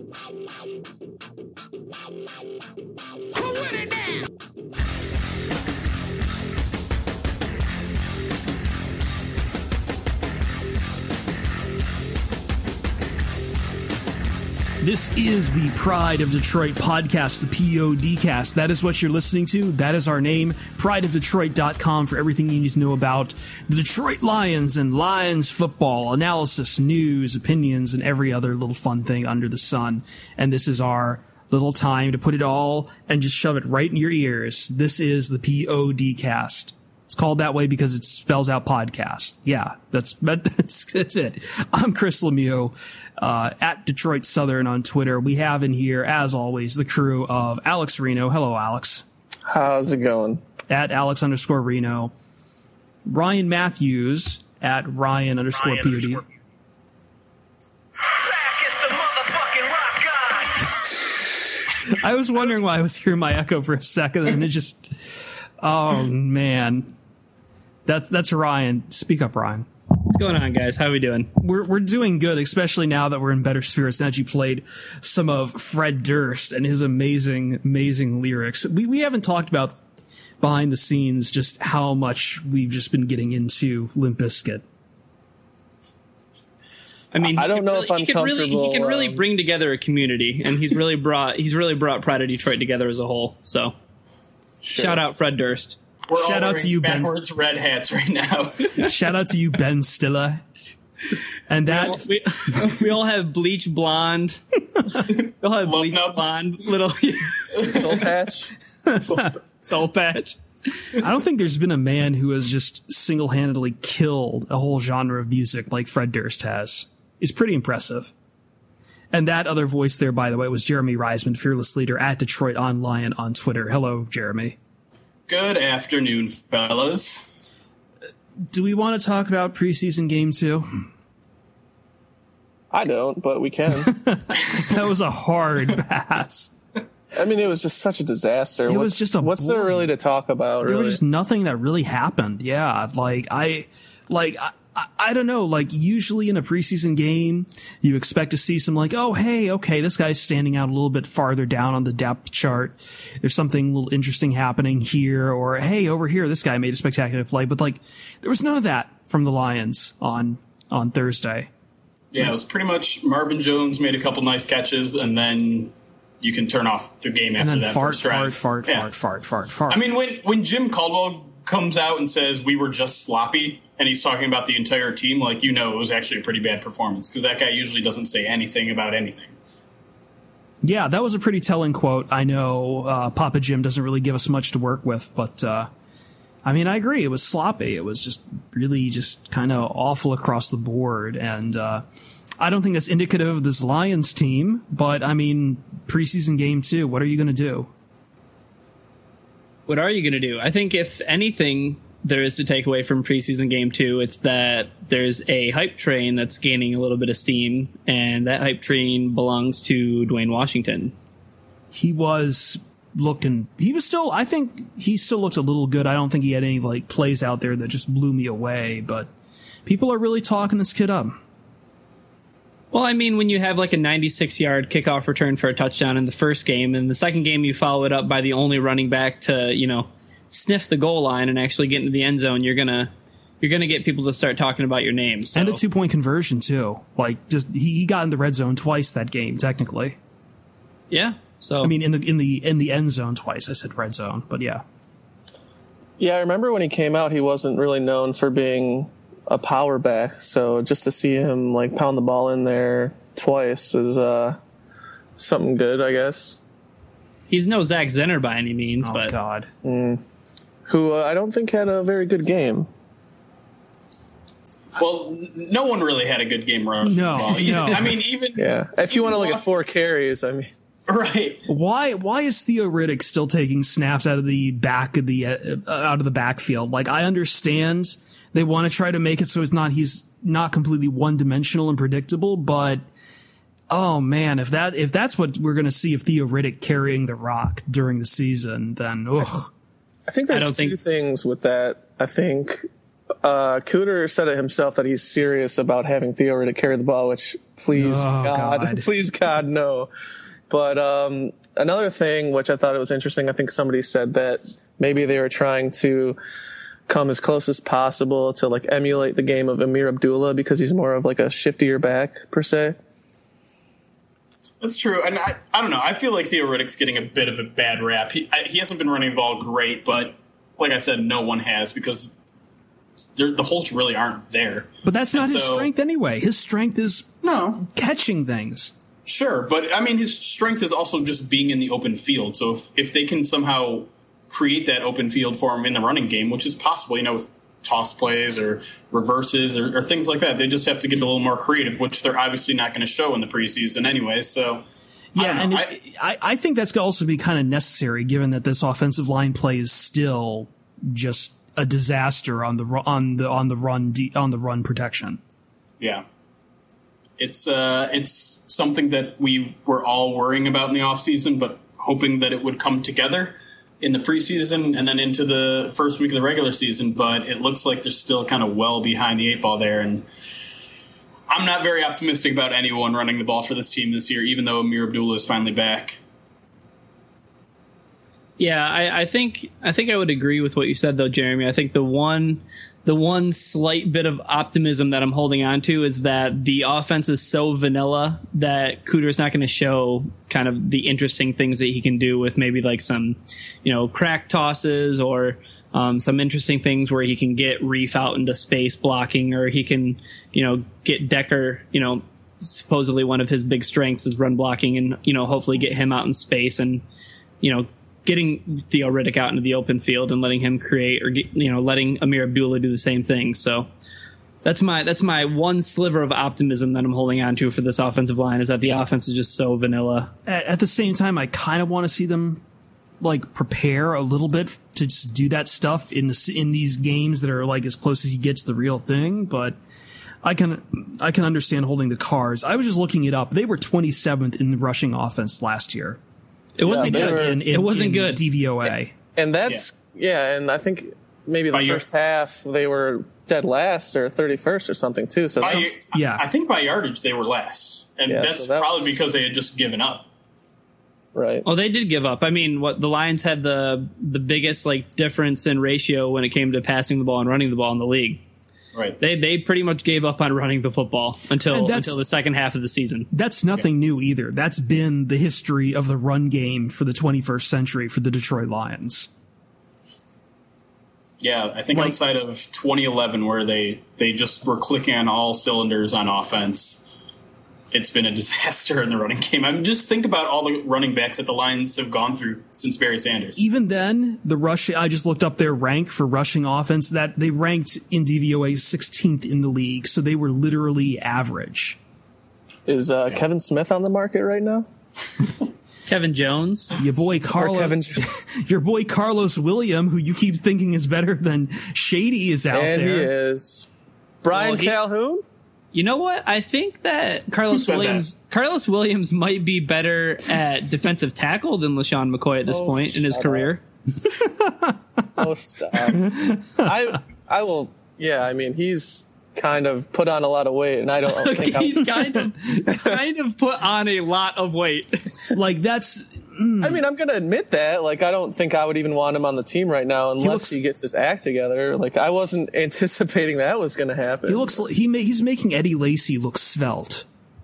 This is the Pride of Detroit podcast, the PODcast. That is what you're listening to. That is our name, prideofdetroit.com, for everything you need to know about the Detroit Lions and Lions football, analysis, news, opinions, and every other little fun thing under the sun. And this is our little time to put it all and just shove it right in your ears. This is the PODcast. It's called that way because it spells out podcast. Yeah, that's it. I'm Chris Lemieux, at Detroit Southern on Twitter. We have in here, as always, the crew of Alex Reno. Hello, Alex. How's it going? At Alex_Reno. Ryan Matthews at Ryan_POD. I was wondering why I was hearing my echo for a second, and it just, oh man. That's Ryan. Speak up, Ryan. What's going on, guys? How are we doing? We're doing good, especially now that we're in better spirits. Now that you played some of Fred Durst and his amazing lyrics. We haven't talked about behind the scenes just how much we've just been getting into Limp Bizkit. I mean, I don't know if I'm comfortable. He can really bring together a community, and he's really brought Pride of Detroit together as a whole. So, Sure. Shout out Fred Durst. We're Shout all out to you, Ben. backwards red hats right now. Shout out to you, Ben Stiller. And that We all have bleach blonde. We all have Love bleach nubs. blonde little Soul patch? soul patch. I don't think there's been a man who has just single-handedly killed a whole genre of music like Fred Durst has. It's pretty impressive. And that other voice there, by the way, was Jeremy Reisman, fearless leader at Detroit on Lion on Twitter. Hello, Jeremy. Good afternoon, fellas. Do we want to talk about preseason game 2? I don't, but we can. That was a hard pass. I mean, it was just such a disaster. It was just a what's there bore. really to talk about, There really? was just nothing that really happened. Yeah, I don't know, like usually in a preseason game, you expect to see some like, oh, hey, okay, this guy's standing out a little bit farther down on the depth chart. There's something a little interesting happening here, or hey, over here, this guy made a spectacular play. But like, there was none of that from the Lions on Thursday. Yeah, it was pretty much Marvin Jones made a couple nice catches, and then you can turn off the game And after then that. fart. I mean, when Jim Caldwell comes out and says we were just sloppy, and he's talking about the entire team, like, you know, it was actually a pretty bad performance, because that guy usually doesn't say anything about anything. Yeah, that was a pretty telling quote. I know Papa Jim doesn't really give us much to work with, but I mean, I agree. It was sloppy. It was just really just kind of awful across the board, and I don't think that's indicative of this Lions team, but I mean, preseason game 2, what are you going to do? What are you going to do? I think if anything there is to take away from preseason game 2, it's that there's a hype train that's gaining a little bit of steam, and that hype train belongs to Dwayne Washington. I think he still looked a little good. I don't think he had any like plays out there that just blew me away, but people are really talking this kid up. Well, I mean, when you have like a 96-yard kickoff return for a touchdown in the first game, and the second game you follow it up by the only running back to, sniff the goal line and actually get into the end zone, you're gonna get people to start talking about your name. So. And a 2-point conversion too. Like, just he got in the red zone twice that game, technically. Yeah. So I mean, in the end zone twice. I said red zone, but yeah. Yeah, I remember when he came out, he wasn't really known for being a power back, so just to see him like pound the ball in there twice was something good, I guess. He's no Zach Zenner by any means, but God, who I don't think had a very good game. Well, no one really had a good game rushing the ball. I mean, even if you want to look at 4 carries, I mean. Right. Why is Theo Riddick still taking snaps out of the backfield? Like, I understand they want to try to make it so he's not completely one-dimensional and predictable, but oh man, if that's what we're going to see of Theo Riddick carrying the rock during the season, then ugh. I think there's two things with that. I think Cooter said it himself that he's serious about having Theo Riddick carry the ball, which please God, no. But another thing, which I thought it was interesting, I think somebody said that maybe they were trying to come as close as possible to like emulate the game of Amir Abdullah because he's more of like a shiftier back per se. That's true, and I don't know. I feel like Theo Riddick's getting a bit of a bad rap. He hasn't been running the ball great, but like I said, no one has because the holes really aren't there. But that's not his strength anyway. His strength is catching things. Sure, but I mean, his strength is also just being in the open field. So if they can somehow create that open field for him in the running game, which is possible, with toss plays or reverses or things like that, they just have to get a little more creative, which they're obviously not going to show in the preseason anyway. So yeah, and I think that's going to also be kind of necessary, given that this offensive line play is still just a disaster on the run protection. Yeah. It's something that we were all worrying about in the offseason, but hoping that it would come together in the preseason and then into the first week of the regular season. But it looks like they're still kind of well behind the eight ball there. And I'm not very optimistic about anyone running the ball for this team this year, even though Amir Abdullah is finally back. Yeah, I think I would agree with what you said, though, Jeremy. I think the one slight bit of optimism that I'm holding on to is that the offense is so vanilla that Cooter's not going to show kind of the interesting things that he can do with maybe like some, crack tosses or some interesting things where he can get Reef out into space blocking, or he can, get Decker, supposedly one of his big strengths is run blocking, and, hopefully get him out in space and, getting Theo Riddick out into the open field and letting him create, or letting Amir Abdullah do the same thing. So that's my one sliver of optimism that I'm holding on to for this offensive line, is that the offense is just so vanilla. At the same time, I kind of want to see them like prepare a little bit to just do that stuff in these games that are like as close as you get to the real thing. But I can understand holding the Cars. I was just looking it up. They were 27th in the rushing offense last year. It wasn't good. It wasn't good. DVOA. And that's, and I think maybe the first half they were dead last or 31st or something too. So I think by yardage they were last. And that's probably because they had just given up. Right. Oh, they did give up. I mean, the Lions had the biggest difference in ratio when it came to passing the ball and running the ball in the league. Right. They pretty much gave up on running the football until the second half of the season. That's nothing new either. That's been the history of the run game for the 21st century for the Detroit Lions. Yeah, I think outside of 2011, where they just were clicking on all cylinders on offense, it's been a disaster in the running game. I mean, just think about all the running backs that the Lions have gone through since Barry Sanders. Even then, I just looked up their rank for rushing offense, that they ranked in DVOA 16th in the league, so they were literally average. Is Kevin Smith on the market right now? Kevin Jones? Your boy Carlos William, who you keep thinking is better than Shady, is out there. And he is. Brian Calhoun? You know what? I think that Carlos Williams might be better at defensive tackle than LaShawn McCoy at this point in his career. Stop. I will. Yeah, I mean, he's kind of put on a lot of weight, and I don't think he's kind of put on a lot of weight. That's. I mean, I'm going to admit that. I don't think I would even want him on the team right now unless he gets his act together. I wasn't anticipating that was going to happen. He looks like he's making Eddie Lacy look svelte.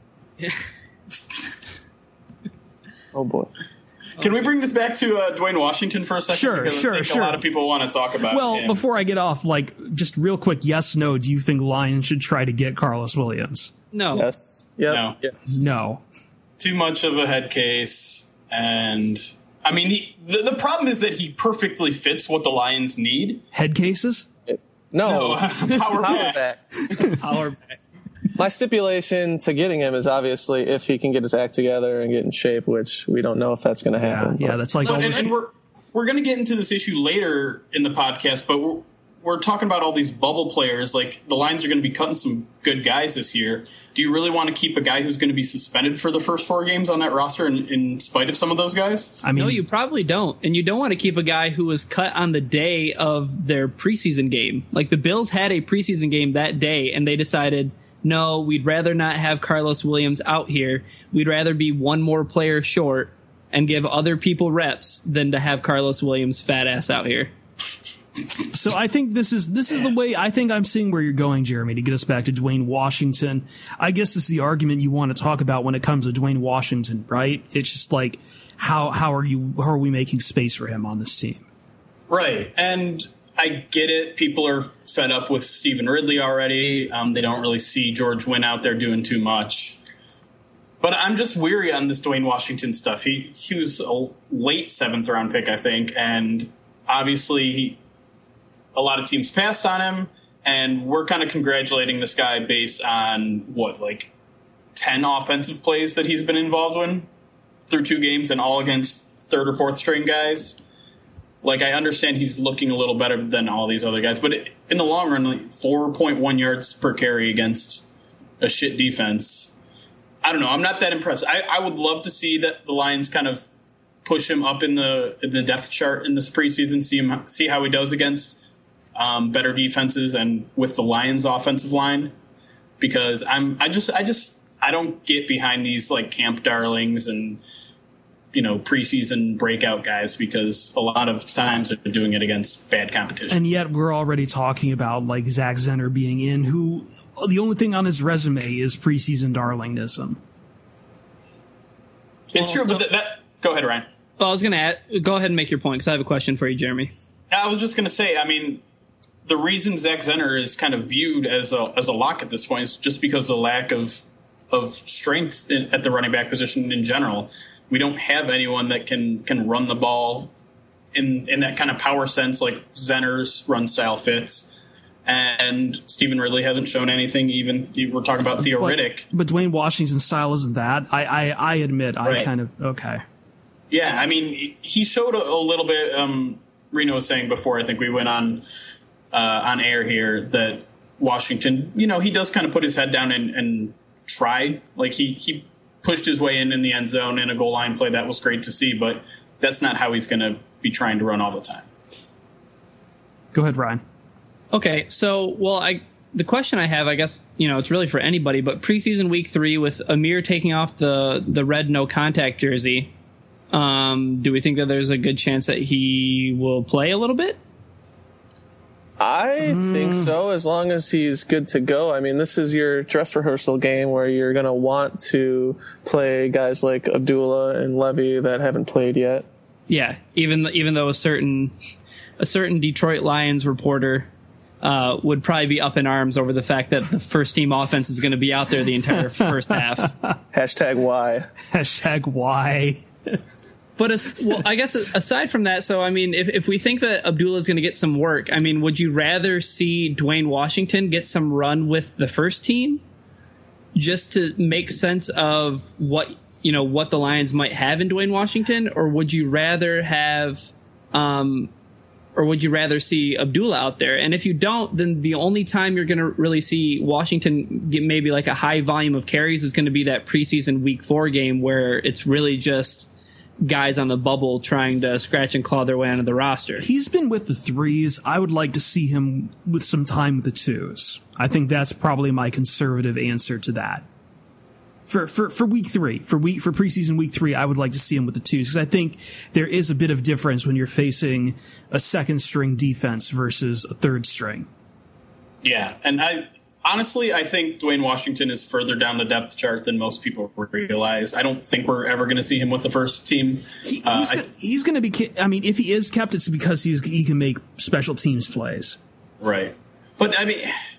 Oh boy. Can we bring this back to Dwayne Washington for a second? Sure. A lot of people want to talk about. Well, before I get off, just real quick, yes, no. Do you think Lions should try to get Carlos Williams? No. Yes. Yep. No. Yes. No. Too much of a head case. And I mean, the problem is that he perfectly fits what the Lions need. Head cases? No. Power back. Power back. My stipulation to getting him is obviously if he can get his act together and get in shape, which we don't know if that's going to happen. Yeah, that's and we're going to get into this issue later in the podcast, but we're talking about all these bubble players. Like, the Lions are going to be cutting some good guys this year. Do you really want to keep a guy who's going to be suspended for the first 4 games on that roster in spite of some of those guys? I mean, no, you probably don't. And you don't want to keep a guy who was cut on the day of their preseason game. Like, the Bills had a preseason game that day, and they decided, no, we'd rather not have Carlos Williams out here. We'd rather be one more player short and give other people reps than to have Carlos Williams' fat ass out here. So I think this is the way I think I'm seeing where you're going, Jeremy, to get us back to Dwayne Washington. I guess this is the argument you want to talk about when it comes to Dwayne Washington, right? It's just like, how are we making space for him on this team? Right. And I get it. People are fed up with Stephen Ridley already. They don't really see George Wynn out there doing too much. But I'm just weary on this Dwayne Washington stuff. He was a late 7th round pick, I think, and obviously a lot of teams passed on him, and we're kind of congratulating this guy based on, 10 offensive plays that he's been involved in through 2 games, and all against 3rd or 4th string guys. Like, I understand he's looking a little better than all these other guys, but in the long run, 4.1 yards per carry against a shit defense, I don't know. I'm not that impressed. I would love to see that the Lions kind of push him up in the depth chart in this preseason, see how he does against better defenses and with the Lions offensive line, because I don't get behind these like camp darlings and preseason breakout guys, because a lot of times they're doing it against bad competition. And yet we're already talking about like Zach Zenner being in, who the only thing on his resume is preseason darlingnism. It's true, but go ahead, Ryan. Well, I was going to go ahead and make your point, because I have a question for you, Jeremy. I was just going to say, I mean, the reason Zach Zenner is kind of viewed as a lock at this point is just because of the lack of strength at the running back position in general. We don't have anyone that can run the ball in that kind of power sense like Zenner's run style fits. And Stephen Ridley hasn't shown anything. Even we're talking about Theo Riddick. But Dwayne Washington's style isn't that. I admit, right. I kind of, okay. Yeah, I mean, he showed a little bit. Reno was saying before, I think we went on air here, that Washington, he does kind of put his head down and try. Like, he pushed his way in the end zone in a goal line play. That was great to see, but that's not how he's going to be trying to run all the time. Go ahead, Ryan. Okay, so, the question I have, I guess, it's really for anybody, but preseason week 3 with Amir taking off the red no contact jersey, do we think that there's a good chance that he will play a little bit? I think so, as long as he's good to go. I mean, this is your dress rehearsal game where you're going to want to play guys like Abdullah and Levy that haven't played yet. Yeah, even though a certain Detroit Lions reporter would probably be up in arms over the fact that the first team offense is going to be out there the entire first half. #Y. #Y. But I guess aside from that, so I mean, if we think that Abdullah is going to get some work, I mean, would you rather see Dwayne Washington get some run with the first team, just to make sense of what the Lions might have in Dwayne Washington, or would you rather have, or would you rather see Abdullah out there? And if you don't, then the only time you're going to really see Washington get maybe like a high volume of carries is going to be that preseason week 4 game where it's really just guys on the bubble trying to scratch and claw their way onto the roster. He's been with the 3s. I would like to see him with some time with the 2s. I think that's probably my conservative answer to that. For week 3, for preseason week 3, I would like to see him with the 2s, because I think there is a bit of difference when you're facing a second string defense versus a third string. Yeah, and honestly, I think Dwayne Washington is further down the depth chart than most people realize. I don't think we're ever going to see him with the first team. He's going to be. I mean, if he is kept, it's because he can make special teams plays. Right, but I mean,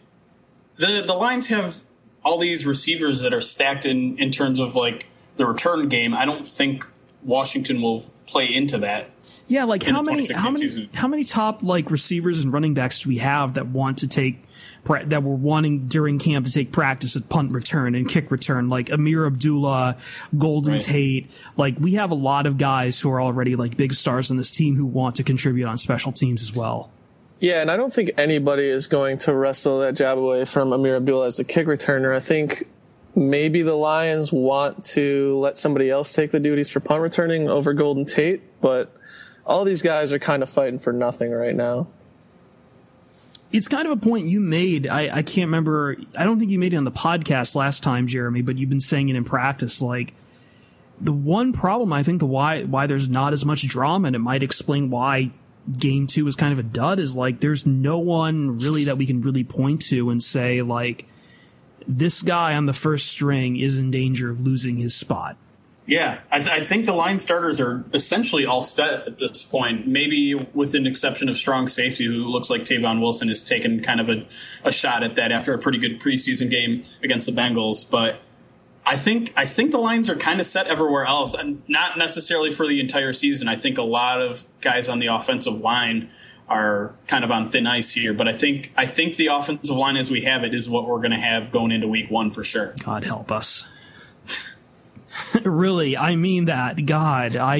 the Lions have all these receivers that are stacked in terms of like the return game. I don't think Washington will play into that. Yeah, like how many top like receivers and running backs do we have that want to take? That were wanting during camp to take practice at punt return and kick return, like Amir Abdullah, Golden Tate. Like, we have a lot of guys who are already like big stars on this team who want to contribute on special teams as well. Yeah, and I don't think anybody is going to wrestle that job away from Amir Abdullah as the kick returner. I think maybe the Lions want to let somebody else take the duties for punt returning over Golden Tate, but all these guys are kind of fighting for nothing right now. It's kind of a point you made. I can't remember. I don't think you made it on the podcast last time, Jeremy, but you've been saying it in practice. Like, the one problem, I think, why there's not as much drama, and it might explain why Game 2 was kind of a dud, is like there's no one really that we can really point to and say, like, this guy on the first string is in danger of losing his spot. Yeah, I think the line starters are essentially all set at this point, maybe with an exception of strong safety, who looks like Tavon Wilson has taken kind of a shot at that after a pretty good preseason game against the Bengals. But I think the lines are kind of set everywhere else, and not necessarily for the entire season. I think a lot of guys on the offensive line are kind of on thin ice here, but I think the offensive line as we have it is what we're going to have going into week 1 for sure. God help us. Really, I mean that. God, I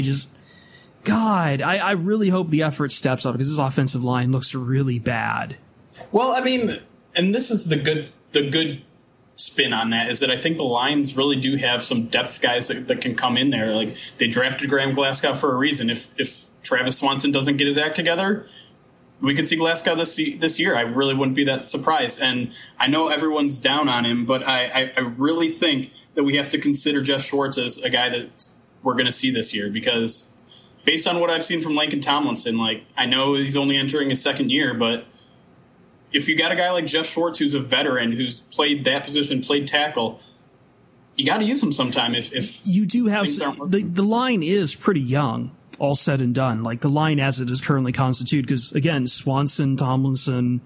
really hope the effort steps up, because this offensive line looks really bad. Well, I mean, and this is the good spin on that, is that I think the Lions really do have some depth guys that can come in there. Like, they drafted Graham Glasgow for a reason. If Travis Swanson doesn't get his act together, we could see Glasgow this year. I really wouldn't be that surprised. And I know everyone's down on him, but I really think that we have to consider Jeff Schwartz as a guy that we're going to see this year, because based on what I've seen from Laken Tomlinson, like, I know he's only entering his second year, but if you got a guy like Jeff Schwartz who's a veteran, who's played that position, played tackle, you got to use him sometime. If you do have the line is pretty young, all said and done. Like, the line as it is currently constituted, because again, Swanson, Tomlinson,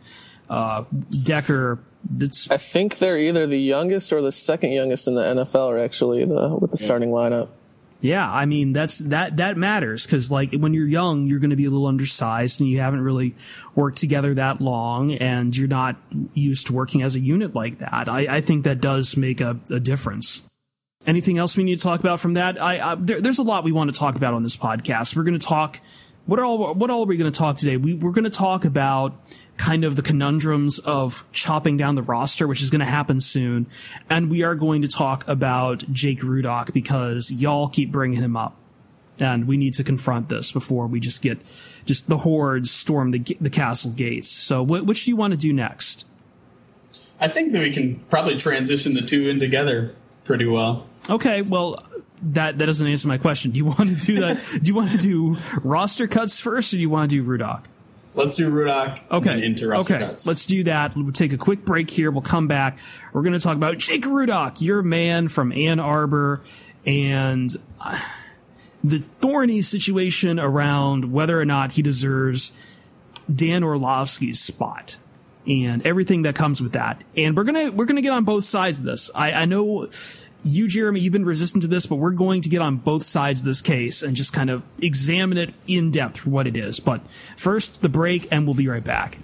Decker. I think they're either the youngest or the second youngest in the NFL, actually, with the starting lineup. Yeah, I mean, that matters, because, like, when you're young, you're going to be a little undersized, and you haven't really worked together that long, and you're not used to working as a unit like that. I think that does make a difference. Anything else we need to talk about from that? There's a lot we want to talk about on this podcast. We're going to talk. What all are we going to talk today? We're going to talk about kind of the conundrums of chopping down the roster, which is going to happen soon. And we are going to talk about Jake Rudock, because y'all keep bringing him up. And we need to confront this before we just the hordes storm the castle gates. So which do you want to do next? I think that we can probably transition the two in together pretty well. Okay, well, that doesn't answer my question. Do you want to do that? Do you want to do roster cuts first, or do you want to do Rudock? Let's do Rudock. Okay. And into roster cuts. Let's do that. We'll take a quick break here. We'll come back. We're going to talk about Jake Rudock, your man from Ann Arbor, and the thorny situation around whether or not he deserves Dan Orlovsky's spot, and everything that comes with that. And we're gonna get on both sides of this. I know you, Jeremy, you've been resistant to this, but we're going to get on both sides of this case and just kind of examine it in depth for what it is. But first, the break, and we'll be right back.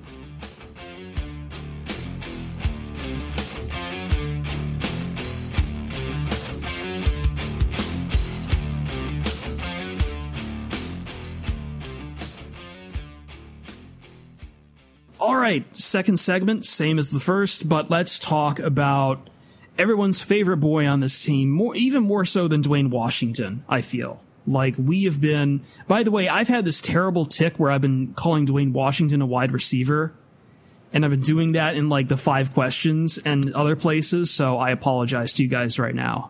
All right, second segment, same as the first, but let's talk about everyone's favorite boy on this team, even more so than Dwayne Washington, I feel. Like, we have been... By the way, I've had this terrible tick where I've been calling Dwayne Washington a wide receiver, and I've been doing that in, like, the 5 questions and other places, so I apologize to you guys right now.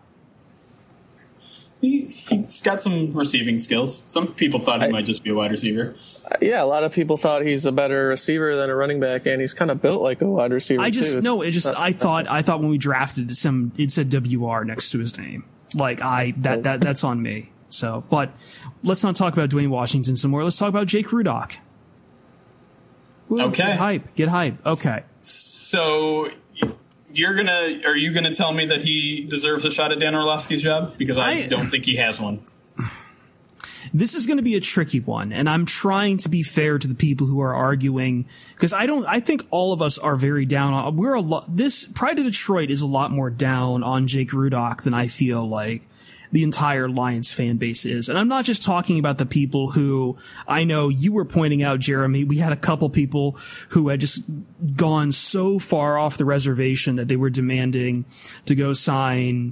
He's got some receiving skills. Some people thought he might just be a wide receiver. Yeah, a lot of people thought he's a better receiver than a running back, and he's kind of built like a wide receiver. I thought when we drafted him, it said WR next to his name. Like, that's on me. So, but let's not talk about Dwayne Washington some more. Let's talk about Jake Rudock. Ooh, okay. Get hype. Okay. So are you gonna tell me that he deserves a shot at Dan Orlovsky's job? Because I don't think he has one. This is going to be a tricky one, and I'm trying to be fair to the people who are arguing, because I think all of us are very down on, this Pride of Detroit is a lot more down on Jake Rudock than I feel like the entire Lions fan base is. And I'm not just talking about the people who I know you were pointing out, Jeremy. We had a couple people who had just gone so far off the reservation that they were demanding to go sign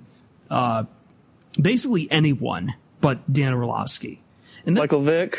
basically anyone but Dan Orlovsky. And Michael Vick,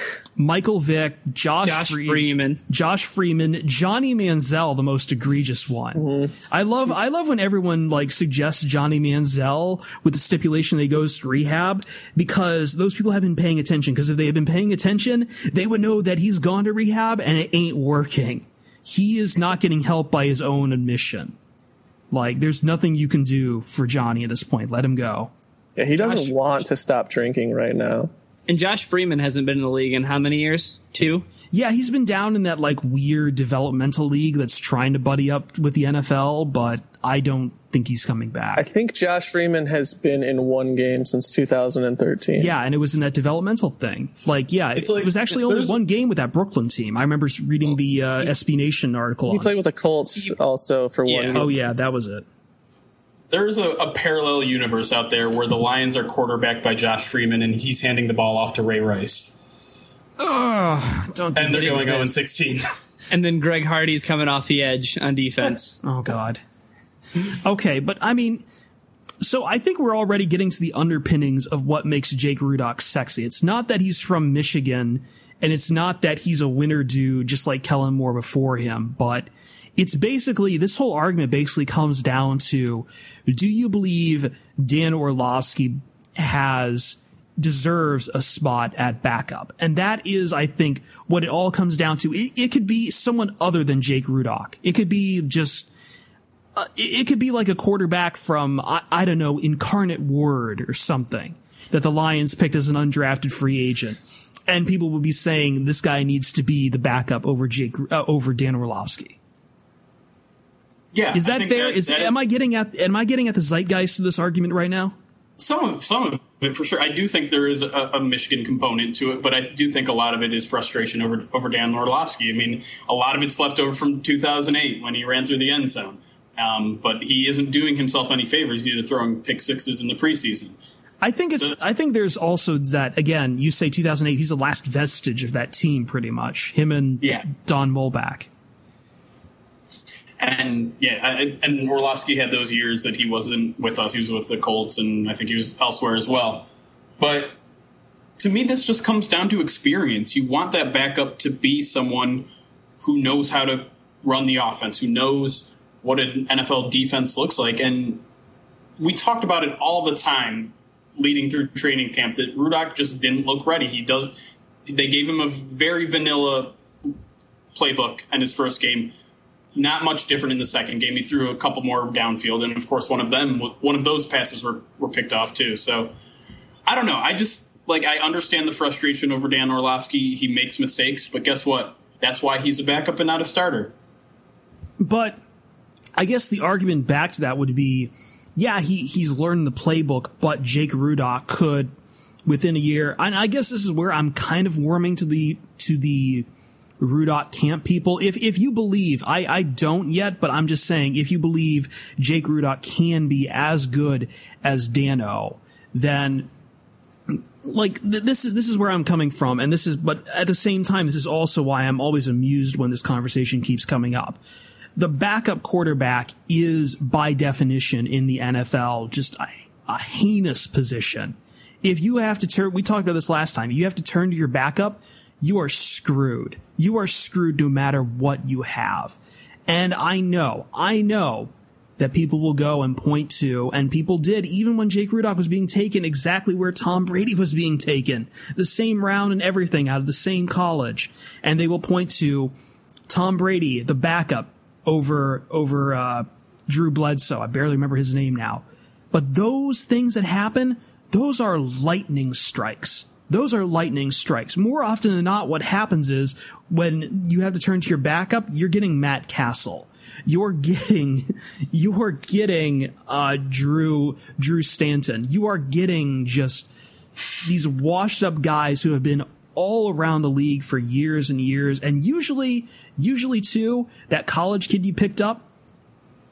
Josh Freeman, Johnny Manziel, the most egregious one. Mm-hmm. I love when everyone like suggests Johnny Manziel with the stipulation that he goes to rehab, because those people have been paying attention. Because if they had been paying attention, they would know that he's gone to rehab and it ain't working. He is not getting help by his own admission. Like, there's nothing you can do for Johnny at this point. Let him go. Yeah, he doesn't want to stop drinking right now. And Josh Freeman hasn't been in the league in how many years? 2? Yeah, he's been down in that like weird developmental league that's trying to buddy up with the NFL, but I don't think he's coming back. I think Josh Freeman has been in one game since 2013. Yeah, and it was in that developmental thing. Like, yeah, it was actually only one game with that Brooklyn team. I remember reading the SB Nation article. He played with the Colts also for 1 game. Oh, yeah, that was it. There's a parallel universe out there where the Lions are quarterbacked by Josh Freeman and he's handing the ball off to Ray Rice. Don't. And they're going 0-16. And then Greg Hardy's coming off the edge on defense. Oh, God. Okay, but I mean, so I think we're already getting to the underpinnings of what makes Jake Rudock sexy. It's not that he's from Michigan, and it's not that he's a winner dude just like Kellen Moore before him, but it's basically, this whole argument basically comes down to, do you believe Dan Orlovsky deserves a spot at backup? And that is, I think, what it all comes down to. It could be someone other than Jake Rudock. It could be just, it could be like a quarterback from, I don't know, Incarnate Word or something that the Lions picked as an undrafted free agent. And people would be saying this guy needs to be the backup over Dan Orlovsky. Yeah, is that fair? Am I getting at the zeitgeist of this argument right now? Some of it for sure. I do think there is a Michigan component to it, but I do think a lot of it is frustration over Dan Orlovsky. I mean, a lot of it's left over from 2008 when he ran through the end zone. But he isn't doing himself any favors either throwing pick sixes in the preseason. I think there's also that, again, you say 2008, he's the last vestige of that team pretty much. Him and Don Mulback. And and Orlovsky had those years that he wasn't with us. He was with the Colts, and I think he was elsewhere as well. But to me, this just comes down to experience. You want that backup to be someone who knows how to run the offense, who knows what an NFL defense looks like. And we talked about it all the time leading through training camp that Rudock just didn't look ready. They gave him a very vanilla playbook in his first game. Not much different in the second game. He threw a couple more downfield, and of course, one of those passes were picked off too. So I don't know. I understand the frustration over Dan Orlovsky. He makes mistakes, but guess what? That's why he's a backup and not a starter. But I guess the argument back to that would be, yeah, he's learned the playbook, but Jake Rudock could within a year. And I guess this is where I'm kind of warming to the Rudock camp people. If you believe, I don't yet, but I'm just saying, if you believe Jake Rudock can be as good as Dano, then like this is where I'm coming from, and but at the same time, this is also why I'm always amused when this conversation keeps coming up. The backup quarterback is by definition in the NFL just a heinous position. If you have to turn, we talked about this last time, you have to turn to your backup, you are screwed. You are screwed no matter what you have. And I know that people will go and point to, and people did, even when Jake Rudock was being taken exactly where Tom Brady was being taken, the same round and everything out of the same college. And they will point to Tom Brady, the backup, over Drew Bledsoe. I barely remember his name now. But those things that happen, those are lightning strikes. Those are lightning strikes. More often than not, what happens is when you have to turn to your backup, you're getting Matt Castle. You're getting Drew Stanton. You are getting just these washed up guys who have been all around the league for years and years. And usually too, that college kid you picked up,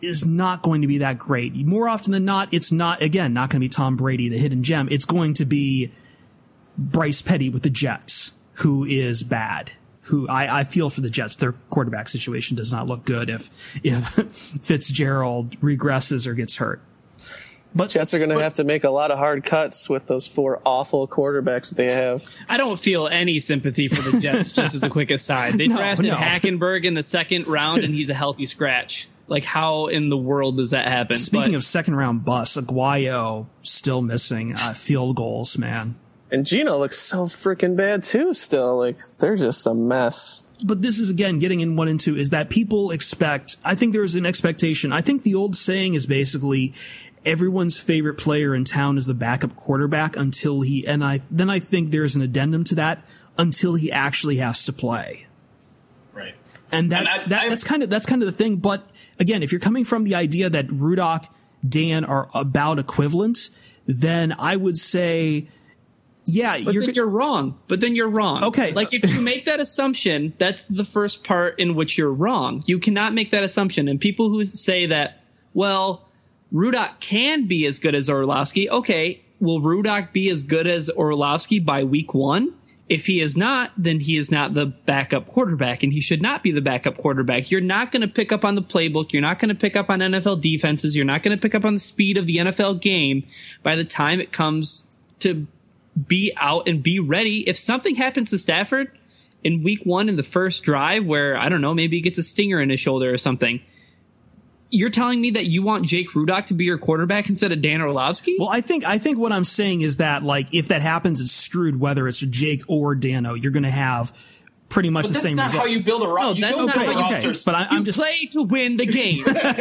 is not going to be that great. More often than not, it's not going to be Tom Brady, the hidden gem. It's going to be Bryce Petty with the Jets, who is bad. Who I feel for the Jets. Their quarterback situation does not look good if Fitzgerald regresses or gets hurt. But Jets are going to have to make a lot of hard cuts with those 4 awful quarterbacks that they have. I don't feel any sympathy for the Jets, just as a quick aside. They drafted Hackenberg in the 2nd round, and he's a healthy scratch. Like, how in the world does that happen? Speaking of 2nd-round busts, Aguayo still missing field goals, man. And Geno looks so freaking bad, too, still. Like, they're just a mess. But this is, again, getting in 1 and 2, is that people expect, I think there's an expectation. I think the old saying is basically everyone's favorite player in town is the backup quarterback until I think there's an addendum to that, until he actually has to play. Right. And that's kind of the thing. But again, if you're coming from the idea that Rudock, Dan are about equivalent, then I would say, yeah, you're wrong. But then you're wrong. Okay. Like, if you make that assumption, that's the first part in which you're wrong. You cannot make that assumption. And people who say that, well, Rudock can be as good as Orlovsky. Okay. Will Rudock be as good as Orlovsky by week 1? If he is not, then he is not the backup quarterback, and he should not be the backup quarterback. You're not going to pick up on the playbook. You're not going to pick up on NFL defenses. You're not going to pick up on the speed of the NFL game by the time it comes to be out and be ready. If something happens to Stafford in week 1 in the first drive where, I don't know, maybe he gets a stinger in his shoulder or something, you're telling me that you want Jake Rudock to be your quarterback instead of Dan Orlovsky? Well, I think what I'm saying is that, like, if that happens, it's screwed whether it's Jake or Dano. You're going to have pretty much the same results. That's not how you build a roster. No, that's not how you play. But I'm just play to win the game.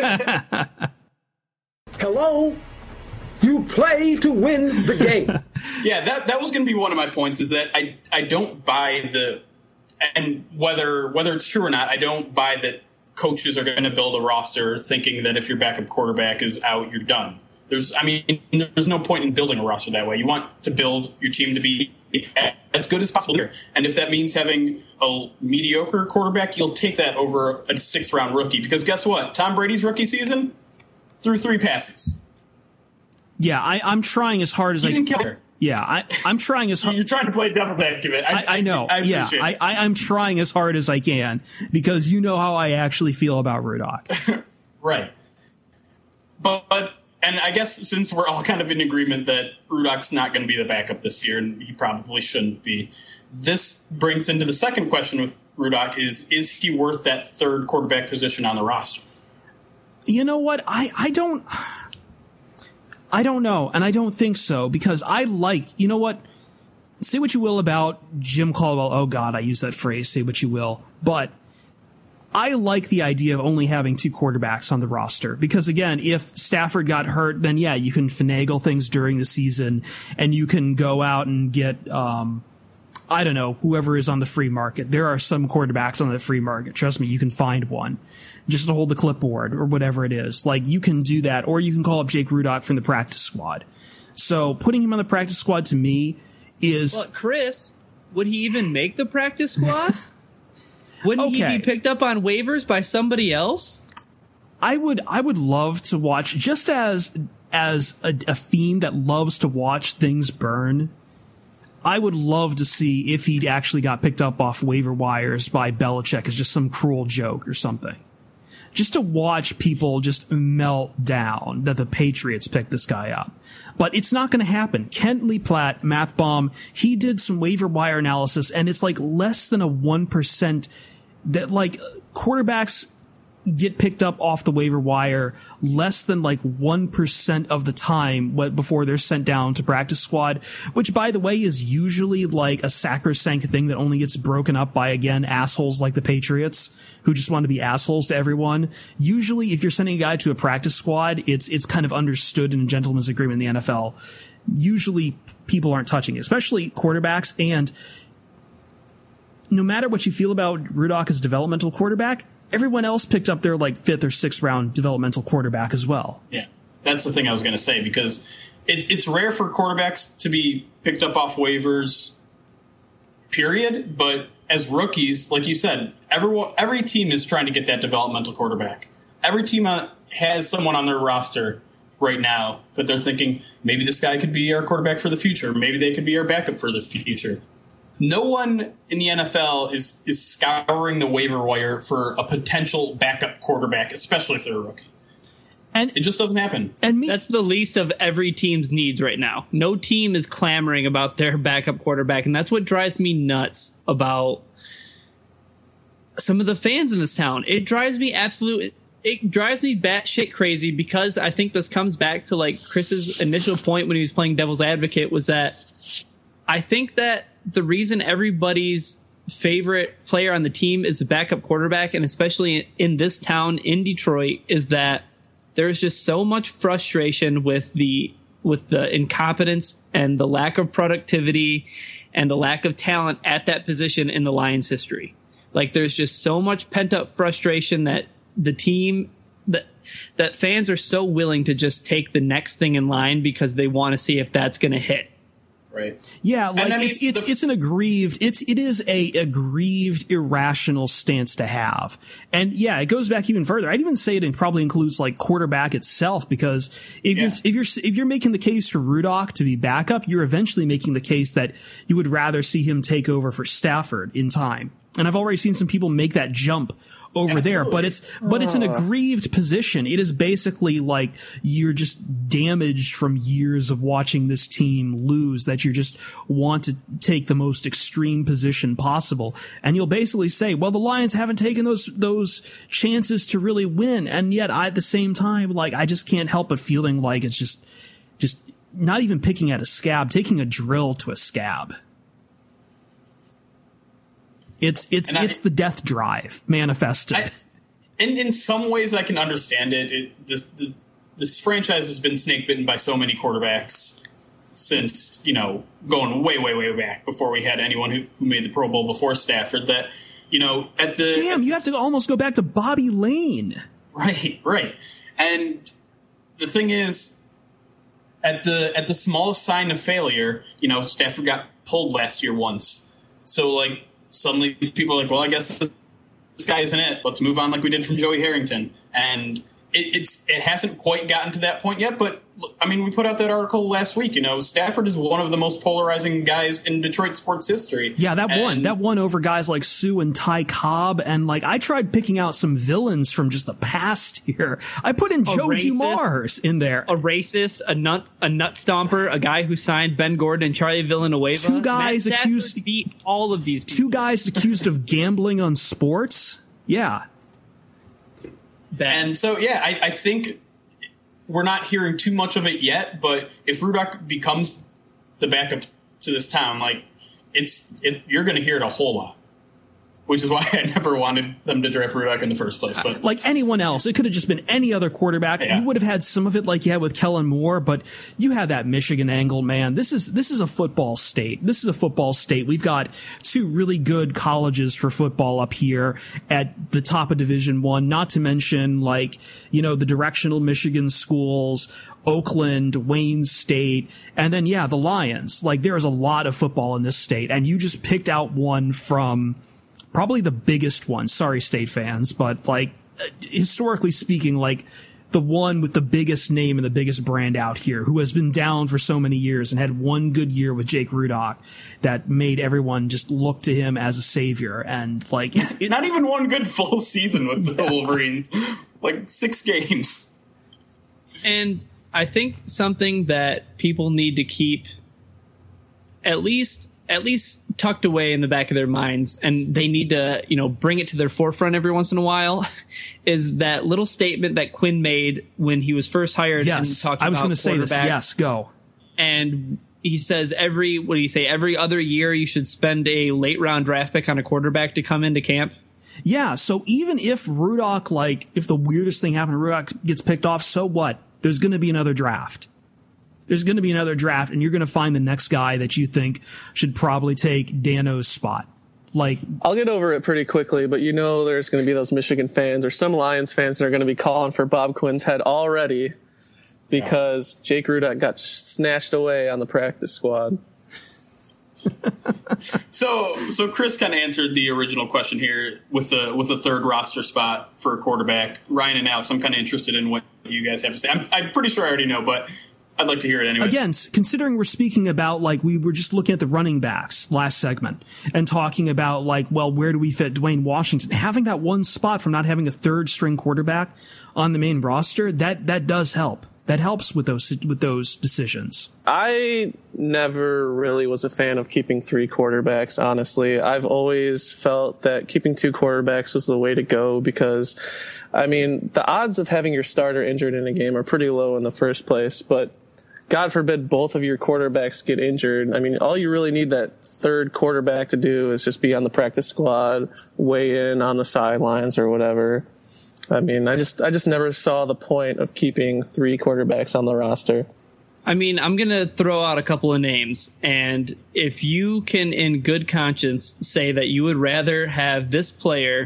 Hello? You play to win the game. Yeah, that was going to be one of my points, is that I don't buy and whether it's true or not, I don't buy that coaches are going to build a roster thinking that if your backup quarterback is out, you're done. There's no point in building a roster that way. You want to build your team to be as good as possible here. And if that means having a mediocre quarterback, you'll take that over a 6th-round rookie. Because guess what? Tom Brady's rookie season threw 3 passes. Yeah, I'm trying as hard as I can. Yeah, I'm trying as hard. You're trying to play devil's advocate. I know. I appreciate it. I'm trying as hard as I can because you know how I actually feel about Rudock. Right. But and I guess since we're all kind of in agreement that Rudock's not going to be the backup this year, and he probably shouldn't be, this brings into the second question with Rudock is he worth that 3rd quarterback position on the roster? You know what? I don't know, and I don't think so, because you know what? Say what you will about Jim Caldwell. Oh, God, I use that phrase, say what you will. But I like the idea of only having 2 quarterbacks on the roster, because, again, if Stafford got hurt, then, yeah, you can finagle things during the season, and you can go out and get, I don't know, whoever is on the free market. There are some quarterbacks on the free market. Trust me, you can find one. Just to hold the clipboard or whatever it is. Like, you can do that, or you can call up Jake Rudock from the practice squad. So putting him on the practice squad to me is... Well, Chris, would he even make the practice squad? Wouldn't he be picked up on waivers by somebody else? I would love to watch, just as a fiend that loves to watch things burn, I would love to see if he actually got picked up off waiver wires by Belichick as just some cruel joke or something. Just to watch people just melt down that the Patriots picked this guy up. But it's not going to happen. Kent Lee Platt, Math Bomb, he did some waiver wire analysis, and it's like less than a 1% that, like, quarterbacks get picked up off the waiver wire less than like 1% of the time before they're sent down to practice squad, which, by the way, is usually like a sacrosanct thing that only gets broken up by, again, assholes like the Patriots who just want to be assholes to everyone. Usually, if you're sending a guy to a practice squad, it's kind of understood in a gentleman's agreement in the NFL. Usually, people aren't touching it, especially quarterbacks. And no matter what you feel about Rudock as a developmental quarterback, everyone else picked up their like 5th or 6th round developmental quarterback as well. Yeah, that's the thing I was going to say, because it's rare for quarterbacks to be picked up off waivers, period. But as rookies, like you said, every team is trying to get that developmental quarterback. Every team has someone on their roster right now that they're thinking, maybe this guy could be our quarterback for the future. Maybe they could be our backup for the future. No one in the NFL is scouring the waiver wire for a potential backup quarterback, especially if they're a rookie. And it just doesn't happen. And that's the least of every team's needs right now. No team is clamoring about their backup quarterback, and that's what drives me nuts about some of the fans in this town. It drives me batshit crazy, because I think this comes back to like Chris's initial point when he was playing devil's advocate, was that I think that the reason everybody's favorite player on the team is the backup quarterback, and especially in this town, in Detroit, is that there's just so much frustration with the incompetence and the lack of productivity and the lack of talent at that position in the Lions' history. Like, there's just so much pent up frustration that the team, that fans are so willing to just take the next thing in line because they want to see if that's going to hit. Right. Yeah, like it is a aggrieved, irrational stance to have. And yeah, it goes back even further. I'd even say it probably includes like quarterback itself, because if you're making the case for Rudock to be backup, you're eventually making the case that you would rather see him take over for Stafford in time. And I've already seen some people make that jump over there, but it's an aggrieved position. It is basically like you're just damaged from years of watching this team lose, that you just want to take the most extreme position possible. And you'll basically say, well, the Lions haven't taken those chances to really win. And yet at the same time, like, I just can't help but feeling like it's just not even picking at a scab, taking a drill to a scab. It's the death drive manifested. In some ways, I can understand it. This franchise has been snake bitten by so many quarterbacks since, going way, way, way back before we had anyone who made the Pro Bowl before Stafford. That, you have to almost go back to Bobby Lane. Right. And the thing is, at the smallest sign of failure, Stafford got pulled last year once. So like, suddenly people are like, well, I guess this guy isn't it. Let's move on like we did from Joey Harrington. And it hasn't quite gotten to that point yet. But, I mean, we put out that article last week. Stafford is one of the most polarizing guys in Detroit sports history. Yeah, that won over guys like Sue and Ty Cobb. And, like, I tried picking out some villains from just the past here. I put in Joe Dumars in there. A racist, a nut stomper, a guy who signed Ben Gordon and Charlie Villanueva. Two guys accused beat all of these people. Two guys accused of gambling on sports. Yeah. And so, yeah, I think we're not hearing too much of it yet, but if Rudock becomes the backup to this town, like, you're going to hear it a whole lot. Which is why I never wanted them to draft Rudock in the first place. But like anyone else, it could have just been any other quarterback. Yeah. You would have had some of it like you had with Kellen Moore, but you had that Michigan angle, man. This is a football state. We've got two really good colleges for football up here at the top of Division I, not to mention the directional Michigan schools, Oakland, Wayne State, and then, the Lions. Like, there's a lot of football in this state, and you just picked out one from probably the biggest one. Sorry, State fans, but historically speaking, the one with the biggest name and the biggest brand out here, who has been down for so many years and had one good year with Jake Rudock that made everyone just look to him as a savior. And it's not even one good full season with the Wolverines, 6 games. And I think something that people need to keep at least tucked away in the back of their minds, and they need to, bring it to their forefront every once in a while, is that little statement that Quinn made when he was first hired. Yes, I was going to say this. Yes, go. And he says every other year you should spend a late round draft pick on a quarterback to come into camp. Yeah, so even if Rudock, if the weirdest thing happened, Rudock gets picked off, so what? There's going to be another draft. And you're going to find the next guy that you think should probably take Dano's spot. I'll get over it pretty quickly, but there's going to be those Michigan fans or some Lions fans that are going to be calling for Bob Quinn's head already because Jake Rudock got snatched away on the practice squad. So Chris kind of answered the original question here with a third roster spot for a quarterback. Ryan and Alex, I'm kind of interested in what you guys have to say. I'm pretty sure I already know, but I'd like to hear it anyway. Again, considering we're speaking about, like, we were just looking at the running backs last segment and talking about, like, well, where do we fit Dwayne Washington? Having that one spot from not having a third string quarterback on the main roster, that does help. That helps with those decisions. I never really was a fan of keeping 3 quarterbacks, honestly. I've always felt that keeping 2 quarterbacks was the way to go because, I mean, the odds of having your starter injured in a game are pretty low in the first place, but God forbid both of your quarterbacks get injured. I mean, all you really need that third quarterback to do is just be on the practice squad, weigh in on the sidelines or whatever. I mean, I just never saw the point of keeping 3 quarterbacks on the roster. I mean, I'm going to throw out a couple of names, and if you can in good conscience say that you would rather have this player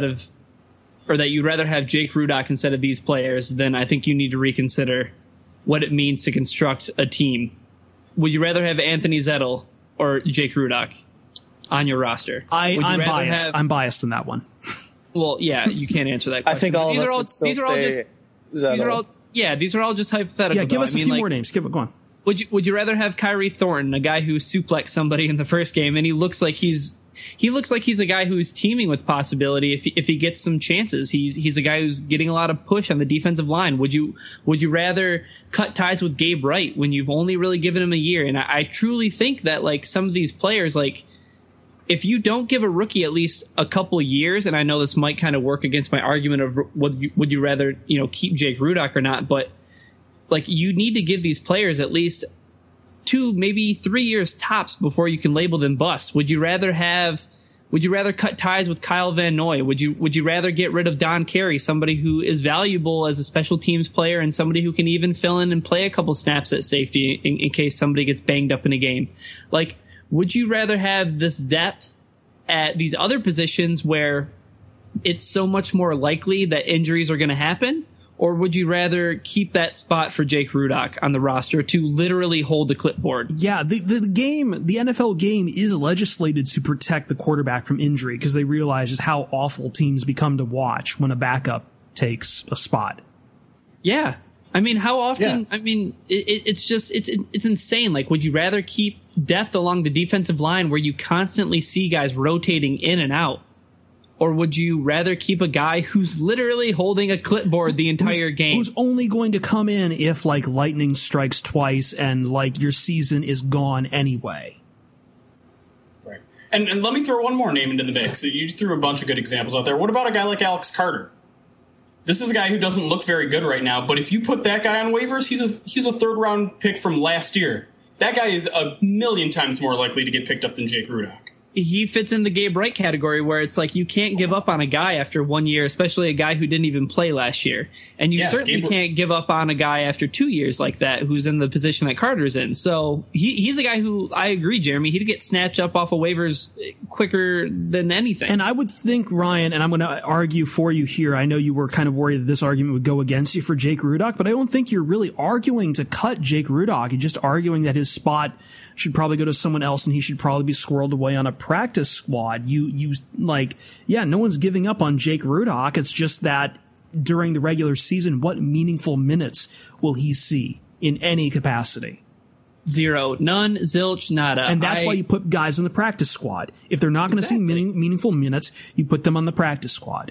or that you'd rather have Jake Rudock instead of these players, then I think you need to reconsider what it means to construct a team. Would you rather have Anthony Zettel or Jake Rudock on your roster? I'm biased. I'm biased in that one. Well, yeah, you can't answer that question. I think all of us would still say Zettel. These are all just hypothetical. Yeah, give us a few more names. Go on. Would you rather have Kyrie Thornton, a guy who suplexed somebody in the first game, and he looks like he's a guy who's teaming with possibility if he gets some chances. He's a guy who's getting a lot of push on the defensive line. Would you rather cut ties with Gabe Wright when you've only really given him a year? And I truly think that, like, some of these players, like, if you don't give a rookie at least a couple years, and I know this might kind of work against my argument of would you rather, keep Jake Rudock or not, but, like, you need to give these players at least 2, maybe 3 years tops before you can label them bust. Would you rather cut ties with Kyle Van Noy? Would you rather get rid of Don Carey, somebody who is valuable as a special teams player and somebody who can even fill in and play a couple snaps at safety in case somebody gets banged up in a game? Like, would you rather have this depth at these other positions where it's so much more likely that injuries are going to happen? Or would you rather keep that spot for Jake Rudock on the roster to literally hold the clipboard? Yeah, the NFL game is legislated to protect the quarterback from injury because they realize just how awful teams become to watch when a backup takes a spot. Yeah. I mean, how often? Yeah. I mean, it's insane. Like, would you rather keep depth along the defensive line where you constantly see guys rotating in and out? Or would you rather keep a guy who's literally holding a clipboard the entire game? Who's only going to come in if, like, lightning strikes twice and, like, your season is gone anyway? Right. And let me throw one more name into the mix. You threw a bunch of good examples out there. What about a guy like Alex Carter? This is a guy who doesn't look very good right now, but if you put that guy on waivers, he's a third-round pick from last year. That guy is a million times more likely to get picked up than Jake Rudock. He fits in the Gabe Wright category where it's like you can't give up on a guy after 1 year, especially a guy who didn't even play last year. And you certainly can't give up on a guy after 2 years like that who's in the position that Carter's in. So he's a guy who, I agree, Jeremy, he'd get snatched up off of waivers quicker than anything. And I would think, Ryan, and I'm going to argue for you here, I know you were kind of worried that this argument would go against you for Jake Rudock, but I don't think you're really arguing to cut Jake Rudock. You're just arguing that his spot should probably go to someone else and he should probably be squirreled away on a practice squad. No one's giving up on Jake Rudock. It's just that during the regular season, what meaningful minutes will he see in any capacity? Zero. None. Zilch. Nada. And that's why you put guys in the practice squad. If they're not going to see meaningful minutes, you put them on the practice squad.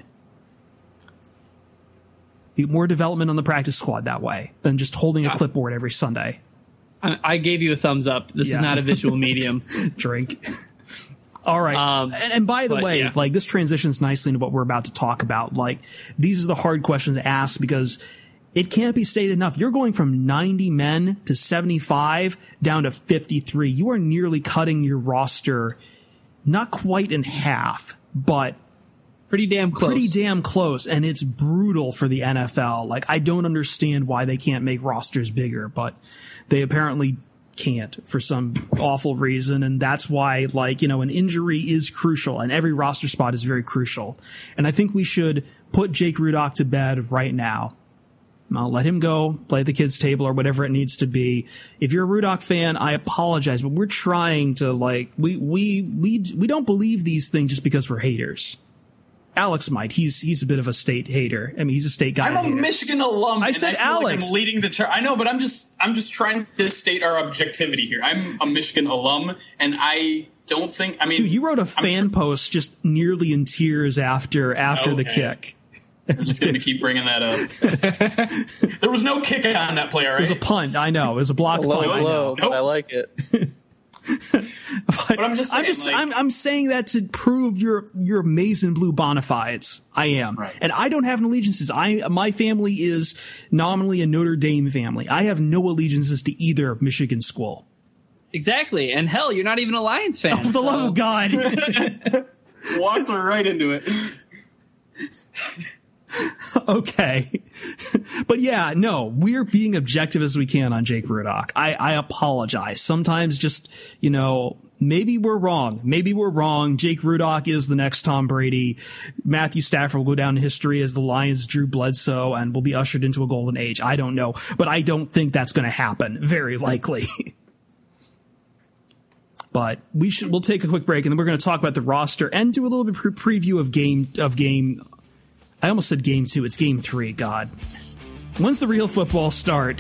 You get more development on the practice squad that way than just holding a clipboard every Sunday. I gave you a thumbs up. This is not a visual medium. Drink. All right. And by the way, like, this transitions nicely into what we're about to talk about. Like, these are the hard questions to ask because it can't be stated enough. You're going from 90 men to 75 down to 53. You are nearly cutting your roster, not quite in half, but pretty damn close. And it's brutal for the NFL. Like, I don't understand why they can't make rosters bigger, but they apparently can't for some awful reason. And that's why, an injury is crucial and every roster spot is very crucial. And I think we should put Jake Rudock to bed right now. I'll let him go, play the kids' table or whatever it needs to be. If you're a Rudock fan, I apologize, but we're trying to we don't believe these things just because we're haters. Alex might. He's a bit of a State hater. I mean, he's a State guy. I'm a Michigan alum. I said Alex. Like I'm leading the chart. I know, but I'm just trying to state our objectivity here. I'm a Michigan alum, and I don't think. I mean, dude, you wrote a fan post just nearly in tears after the kick. I'm just going to keep bringing that up. There was no kick on that play, all right? It was a punt, I know. It was a block punt. Low, but I like it. But I'm just saying, I'm saying that to prove your amazing blue bona fides. I am. Right. And I don't have an allegiances. My family is nominally a Notre Dame family. I have no allegiances to either Michigan school. Exactly. And hell, you're not even a Lions fan. Oh, for the love of God. Walked right into it. Okay. But yeah, no, we're being objective as we can on Jake Rudock. I apologize. Sometimes just, maybe we're wrong. Jake Rudock is the next Tom Brady. Matthew Stafford will go down in history as the Lions' Drew Bledsoe and will be ushered into a golden age. I don't know, but I don't think that's going to happen. Very likely. But we'll take a quick break and then we're going to talk about the roster and do a little bit preview of game. I almost said game 2. It's game 3. God. When's the real football start?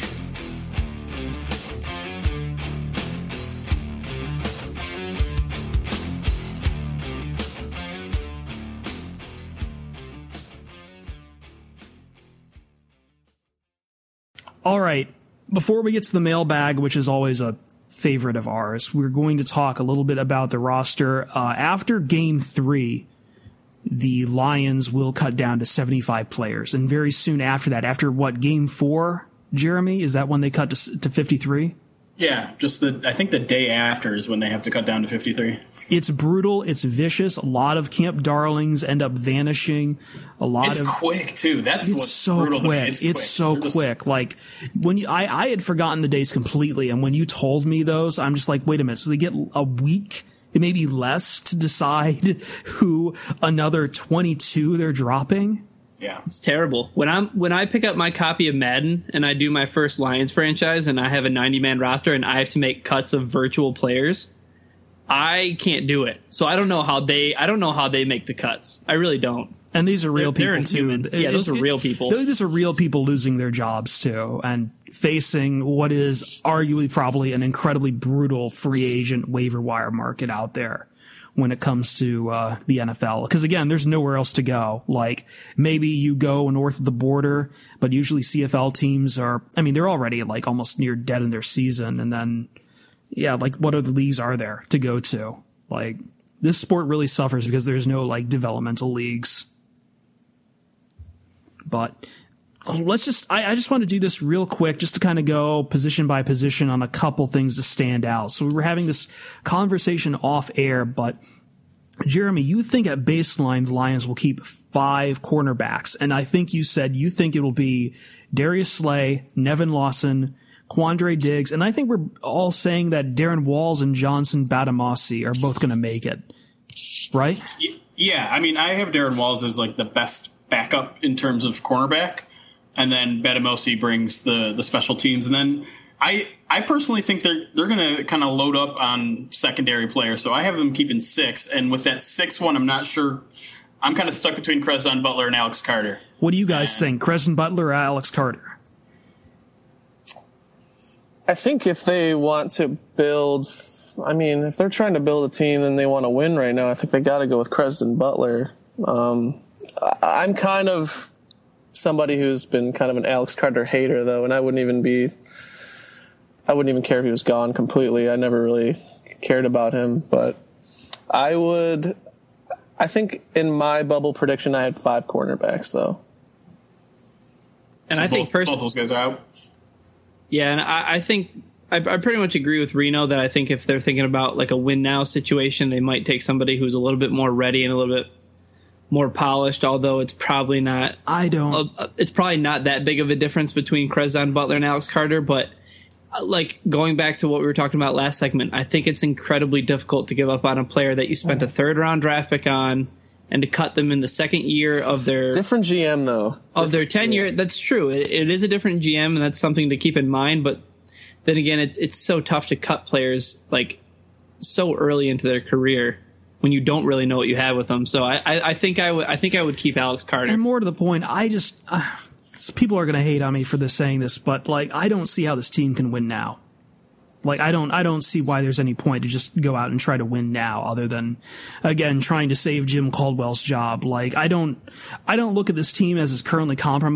All right. Before we get to the mailbag, which is always a favorite of ours, we're going to talk a little bit about the roster. After game 3, the Lions will cut down to 75 players. And very soon after that, after game 4, Jeremy? Is that when they cut to 53? Yeah, I think the day after is when they have to cut down to 53. It's brutal. It's vicious. A lot of camp darlings end up vanishing. It's quick too. That's what's so brutal. Quick. It's so quick. Like when I had forgotten the days completely, and when you told me those, I'm just like, wait a minute. So they get a week, maybe less, to decide who another 22 they're dropping. Yeah, it's terrible. When I pick up my copy of Madden and I do my first Lions franchise and I have a 90-man roster and I have to make cuts of virtual players, I can't do it. So I don't know how they make the cuts. I really don't. And these are real people too. Yeah, those are real people. Those are real people losing their jobs too and facing what is arguably probably an incredibly brutal free agent waiver wire market out there when it comes to the NFL. Because again, there's nowhere else to go. Like maybe you go north of the border, but usually CFL teams they're already like almost near dead in their season. And then, yeah, like what other leagues are there to go to? Like this sport really suffers because there's no like developmental leagues. But I just want to do this real quick just to kind of go position by position on a couple things to stand out. So we were having this conversation off air, but Jeremy, you think at baseline the Lions will keep 5 cornerbacks. And I think you said you think it will be Darius Slay, Nevin Lawson, Quandre Diggs. And I think we're all saying that Darren Walls and Johnson Batamasi are both going to make it. Right? Yeah. I mean, I have Darren Walls as like the best backup in terms of cornerback. And then Batamasi brings the special teams. And then I personally think they're going to kind of load up on secondary players. So I have them keeping 6. And with that 6th one, I'm not sure. I'm kind of stuck between Creston Butler and Alex Carter. What do you guys think? Creston Butler or Alex Carter? I think if they want to build, if they're trying to build a team and they want to win right now, I think they got to go with Creston Butler. I'm kind of somebody who's been kind of an Alex Carter hater, though, and I wouldn't even care if he was gone completely. I never really cared about him, but I think in my bubble prediction, I had 5 cornerbacks, though. And so I think both those guys are out. Yeah, and I think I pretty much agree with Reno that I think if they're thinking about like a win now situation, they might take somebody who's a little bit more ready and a little bit more polished, although it's probably not. It's probably not that big of a difference between Creston Butler and Alex Carter, but like going back to what we were talking about last segment, I think it's incredibly difficult to give up on a player that you spent a 3rd round draft pick on and to cut them in the second year of their different GM though of their tenure. That's true. It is a different GM, and that's something to keep in mind. But then again, it's so tough to cut players like so early into their career when you don't really know what you have with them. So I think I would keep Alex Carter. And more to the point, I just people are going to hate on me for this saying this, but like I don't see how this team can win now. Like I don't see why there's any point to just go out and try to win now, other than again trying to save Jim Caldwell's job. Like I don't look at this team as it's currently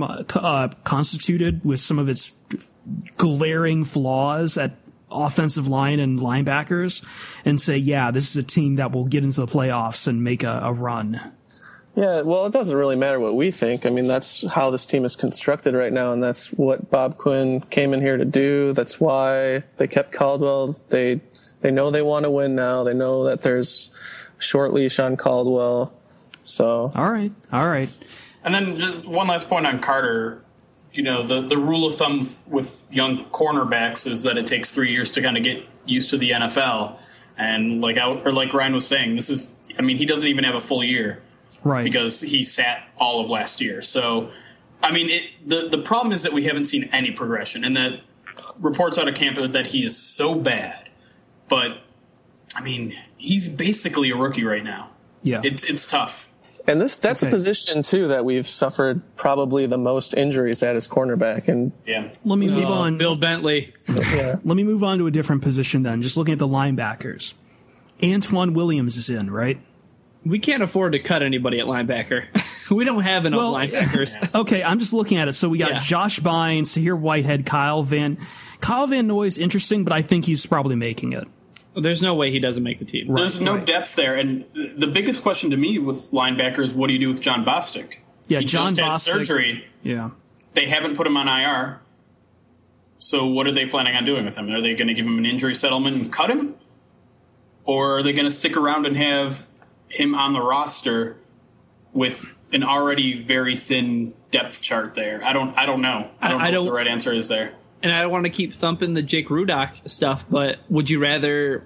constituted with some of its glaring flaws at offensive line and linebackers, and say, yeah, this is a team that will get into the playoffs and make a run. Yeah, well, it doesn't really matter what we think. I mean, that's how this team is constructed right now, and that's what Bob Quinn came in here to do. That's why they kept Caldwell. They know they want to win now. They know that there's a short leash on Caldwell. So all right. And then just one last point on Carter. You know, the rule of thumb with young cornerbacks is that it takes 3 years to kind of get used to the NFL. And like Ryan was saying, he doesn't even have a full year. Right. Because he sat all of last year. So, I mean, the problem is that we haven't seen any progression, and that reports out of camp that he is so bad. But, I mean, he's basically a rookie right now. Yeah. It's tough. And that's a position, too, that we've suffered probably the most injuries at as cornerback. And yeah. Let me move on. Bill Bentley. Yeah. Let me move on to a different position then. Just looking at the linebackers. Antoine Williams is in, right? We can't afford to cut anybody at linebacker. We don't have enough linebackers. Okay, I'm just looking at it. So we got Josh Bynes, Sahir Whitehead, Kyle Van Noy is interesting, but I think he's probably making it. There's no way he doesn't make the team. Right, There's no depth there. And the biggest question to me with linebackers, what do you do with John Bostic? Yeah, he John just had Bostic. surgery. Yeah. They haven't put him on IR. So what are they planning on doing with him? Are they going to give him an injury settlement and cut him? Or are they going to stick around and have him on the roster with an already very thin depth chart there? I don't know. I don't know what the right answer is there. And I don't want to keep thumping the Jake Rudock stuff, but would you rather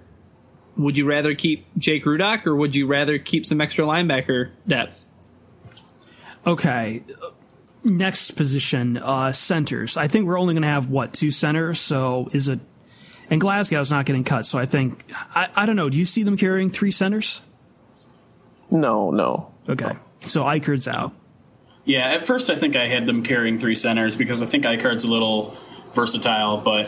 keep Jake Rudock, or would you rather keep some extra linebacker depth? Okay. Next position, centers. I think we're only going to have, 2 centers? So is it... And Glasgow's not getting cut, so I think... I don't know. Do you see them carrying 3 centers? No. Okay. So Eichard's out. Yeah, at first I think I had them carrying 3 centers because I think Eichard's a little versatile, but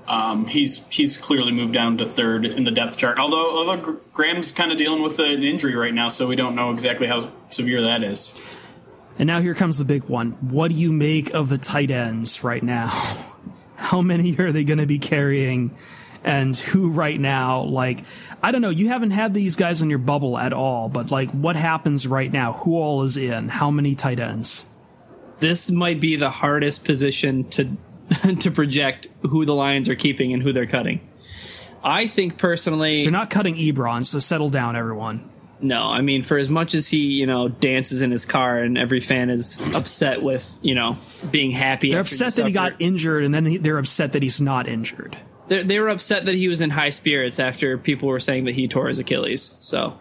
he's clearly moved down to 3rd in the depth chart. Although Graham's kind of dealing with an injury right now, so we don't know exactly how severe that is. And now here comes the big one. What do you make of the tight ends right now? How many are they going to be carrying? And who right now, I don't know, you haven't had these guys in your bubble at all, but what happens right now? Who all is in? How many tight ends? This might be the hardest position to project who the Lions are keeping and who they're cutting. I think personally... They're not cutting Ebron, so settle down, everyone. No, I mean, for as much as he, dances in his car and every fan is upset with, being happy. They're upset that he got injured, and then they're upset that he's not injured. They were upset that he was in high spirits after people were saying that he tore his Achilles. So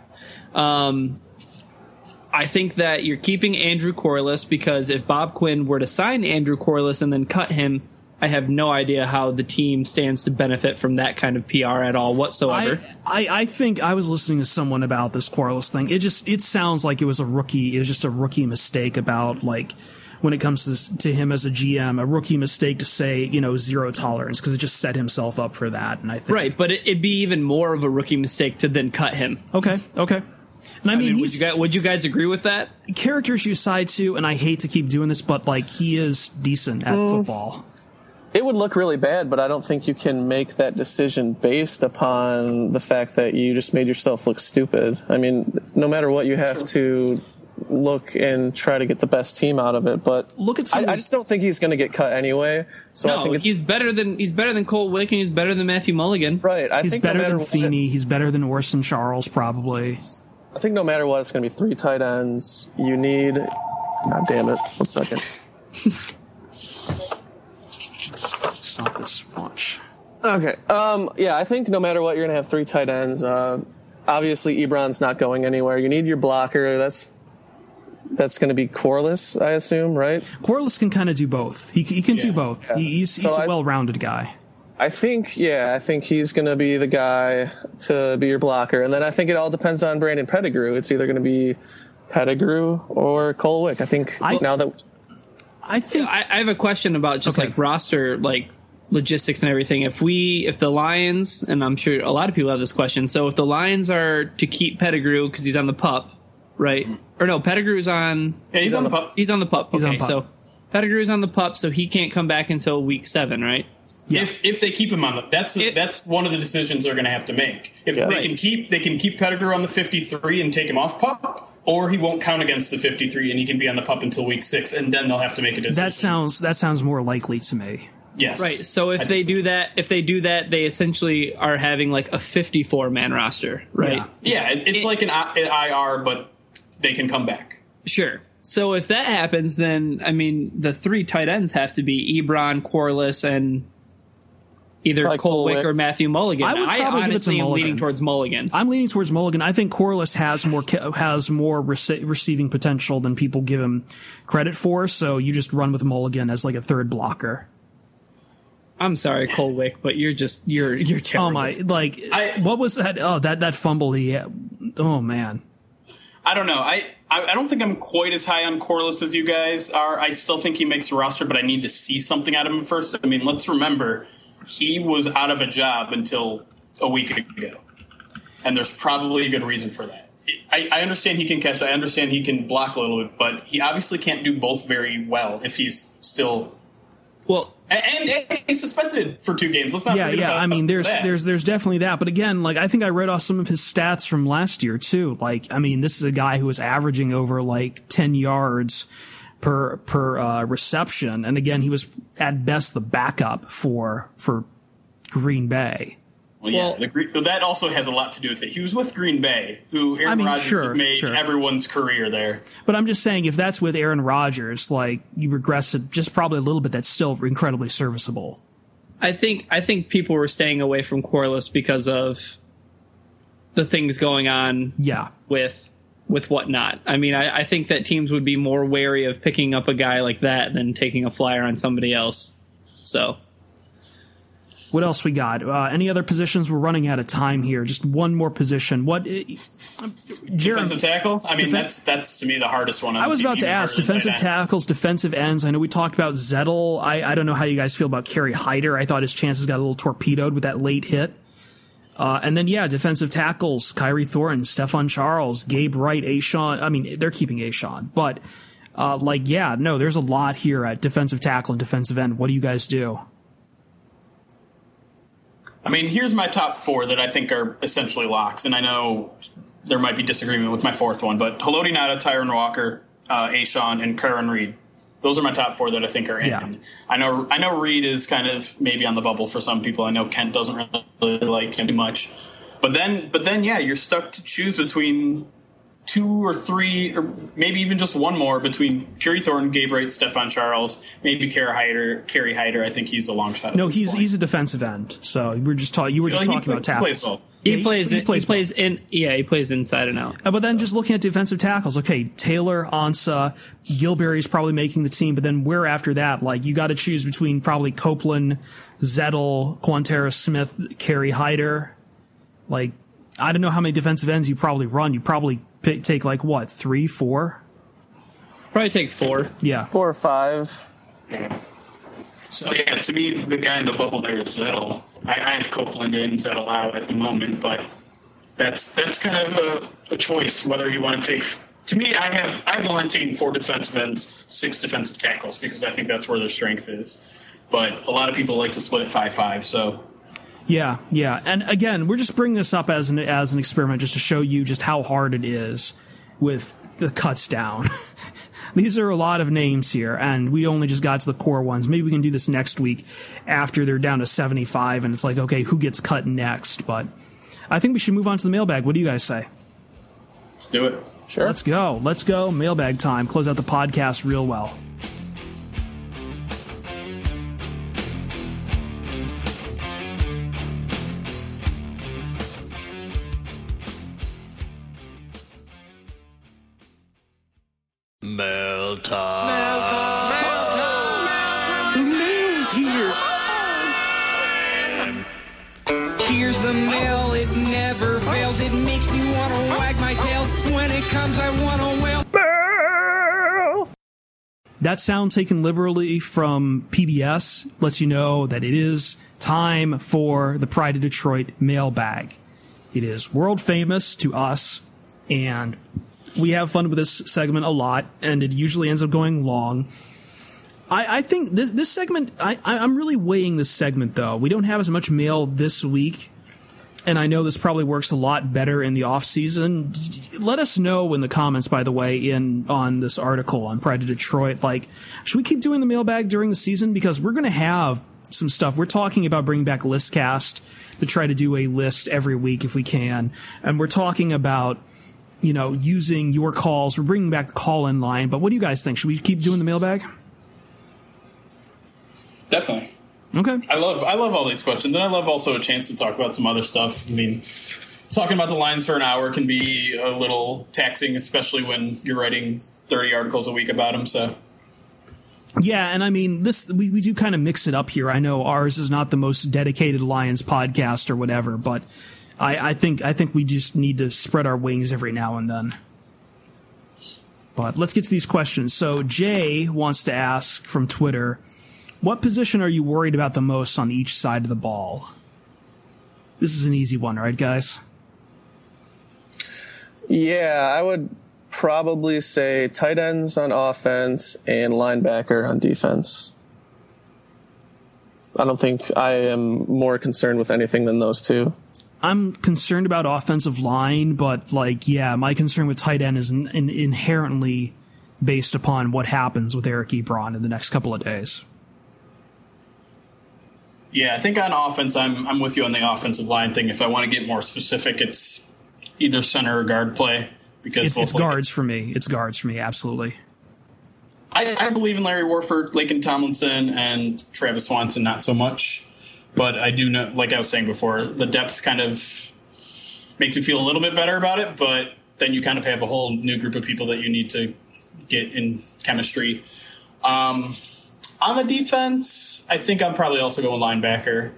I think that you're keeping Andrew Corliss, because if Bob Quinn were to sign Andrew Corliss and then cut him, I have no idea how the team stands to benefit from that kind of PR at all whatsoever. I think I was listening to someone about this Corliss thing. It sounds like it was just a rookie mistake about when it comes to him as a GM, a rookie mistake to say, zero tolerance, because it just set himself up for that. And I think right, but it'd be even more of a rookie mistake to then cut him. Okay. And I mean would you guys agree with that? Character issue side too, and I hate to keep doing this, but he is decent at football. It would look really bad, but I don't think you can make that decision based upon the fact that you just made yourself look stupid. I mean, no matter what, you have to look and try to get the best team out of it. But look at I just don't think he's going to get cut anyway. So no, I think he's better than Cole Wick, and he's better than Matthew Mulligan. Right. He's better than Feeney. He's better than Orson Charles, probably. I think no matter what, it's going to be 3 tight ends. You need... God damn it. 1 second. Stop this watch. Okay. I think no matter what, you're going to have 3 tight ends. Obviously, Ebron's not going anywhere. You need your blocker. That's that's going to be Corliss, I assume, right? Corliss can kind of do both. He can do both. Yeah. He's a well-rounded guy. I think he's going to be the guy to be your blocker. And then I think it all depends on Brandon Pettigrew. It's either going to be Pettigrew or Cole Wick. I have a question about just like roster, like logistics and everything. If the Lions, and I'm sure a lot of people have this question. So if the Lions are to keep Pettigrew because he's on the PUP, right? Or no, Pettigrew's on. Yeah, he's on the PUP. He's on the PUP. Okay, so Pettigrew's on the PUP, so he can't come back until week 7, right? Yeah. If they keep him on that's one of the decisions they're going to have to make. If they can keep Pettigrew on the 53 and take him off PUP, or he won't count against the 53 and he can be on the PUP until week 6, and then they'll have to make a decision. That sounds more likely to me. Yes. Right. So if they do that, they essentially are having like a 54-man roster, right? Yeah, it's like an IR, but they can come back. Sure. So if that happens, then I mean the 3 tight ends have to be Ebron, Corliss, and either Cole Wick or Matthew Mulligan. I honestly am leaning towards Mulligan. I'm leaning towards Mulligan. I think Corliss has more receiving potential than people give him credit for. So you just run with Mulligan as like a third blocker. I'm sorry, Cole Wick, but you're terrible. Oh my! What was that? Oh, that fumble he had. Oh man. I don't know. I don't think I'm quite as high on Corliss as you guys are. I still think he makes the roster, but I need to see something out of him first. I mean, let's remember, he was out of a job until a week ago. And there's probably a good reason for that. I understand he can catch. I understand he can block a little bit, but he obviously can't do both very well if he's still... Well... And he's suspended for 2 games. Let's not forget about I mean, there's definitely that. But again, like, I think I read off some of his stats from last year too. Like, I mean, this is a guy who was averaging over like 10 yards per reception, and again, he was at best the backup for Green Bay. Well, that also has a lot to do with it. He was with Green Bay, who Aaron Rodgers has made everyone's career there. But I'm just saying, if that's with Aaron Rodgers, like, you regress it just probably a little bit. That's still incredibly serviceable. I think people were staying away from Corliss because of the things going on. Yeah. With whatnot. I mean, I think that teams would be more wary of picking up a guy like that than taking a flyer on somebody else. So. What else we got? Any other positions? We're running out of time here. Just one more position. Defensive tackle? I mean, that's to me the hardest one. I was about to ask defensive tackles, defensive ends. I know we talked about Zettel. I don't know how you guys feel about Kerry Hyder. I thought his chances got a little torpedoed with that late hit. And then, defensive tackles, Kyrie Thornton, Stephon Charles, Gabe Wright, Ashawn. I mean, they're keeping Ashawn. But, there's a lot here at defensive tackle and defensive end. What do you guys do? I mean, here's my top 4 that I think are essentially locks, and I know there might be disagreement with my 4th one, but Haloti Ngata, Tyron Walker, Ashawn, and Karen Reed. Those are my top 4 that I think are in. Yeah. I know Reed is kind of maybe on the bubble for some people. I know Kent doesn't really like him too much. But then, you're stuck to choose between 2 or 3, or maybe even just one more between Kerry Thornton, Gabe Wright, Stephon Charles, maybe Kerry Hyder. I think he's a long shot. No, he's a defensive end. So you were just talking about tackles. He plays both. He plays inside and out. But then just looking at defensive tackles, okay, Taylor, Ansah, Gilberry's probably making the team, but then where after that? Like, you got to choose between probably Copeland, Zettel, Quantera Smith, Kerry Hyder. Like, I don't know how many defensive ends you probably run. You probably take 3, 4? Probably take 4. Yeah. 4 or 5. So, to me, the guy in the bubble there is Zettel. I have Copeland and Zettel out at the moment, but that's kind of a choice whether you want to take. To me, I've only taken 4 defensive ends, 6 defensive tackles, because I think that's where their strength is. But a lot of people like to split it 5-5, so. Yeah. And again, we're just bringing this up as an experiment just to show you just how hard it is with the cuts down. These are a lot of names here, and we only just got to the core ones. Maybe we can do this next week after they're down to 75, and it's like, okay, who gets cut next? But I think we should move on to the mailbag. What do you guys say? Let's do it. Sure. Let's go. Mailbag time. Close out the podcast real well. Mail time. Mail time. Mail time. Mail time. The mail's here. Here's the mail. It never fails. It makes me want to wag my tail. When it comes, I want to wail. That sound taken liberally from PBS lets you know that it is time for the Pride of Detroit mailbag. It is world famous to us, and we have fun with this segment a lot, and it usually ends up going long. I think this segment, I'm really weighing this segment, though. We don't have as much mail this week, and I know this probably works a lot better in the off-season. Let us know in the comments, by the way, on this article on Pride of Detroit. Like, should we keep doing the mailbag during the season? Because we're going to have some stuff. We're talking about bringing back Listcast to try to do a list every week if we can. And we're talking about, using your calls. We're bringing back the call-in line. But what do you guys think? Should we keep doing the mailbag? Definitely. Okay. I love all these questions, and I love also a chance to talk about some other stuff. I mean, talking about the Lions for an hour can be a little taxing, especially when you're writing 30 articles a week about them. So, yeah, and I mean, we do kind of mix it up here. I know ours is not the most dedicated Lions podcast or whatever, but I think we just need to spread our wings every now and then. But let's get to these questions. So Jay wants to ask from Twitter, what position are you worried about the most on each side of the ball? This is an easy one, right, guys? Yeah, I would probably say tight ends on offense and linebacker on defense. I don't think I am more concerned with anything than those two. I'm concerned about offensive line, but, my concern with tight end is inherently based upon what happens with Eric Ebron in the next couple of days. Yeah, I think on offense, I'm with you on the offensive line thing. If I want to get more specific, it's either center or guard play. Because it's guards for me. It's guards for me, absolutely. I believe in Larry Warford, Laken Tomlinson, and Travis Swanson not so much. But I do know, like I was saying before, the depth kind of makes you feel a little bit better about it. But then you kind of have a whole new group of people that you need to get in chemistry. On the defense, I think I'm probably also going linebacker.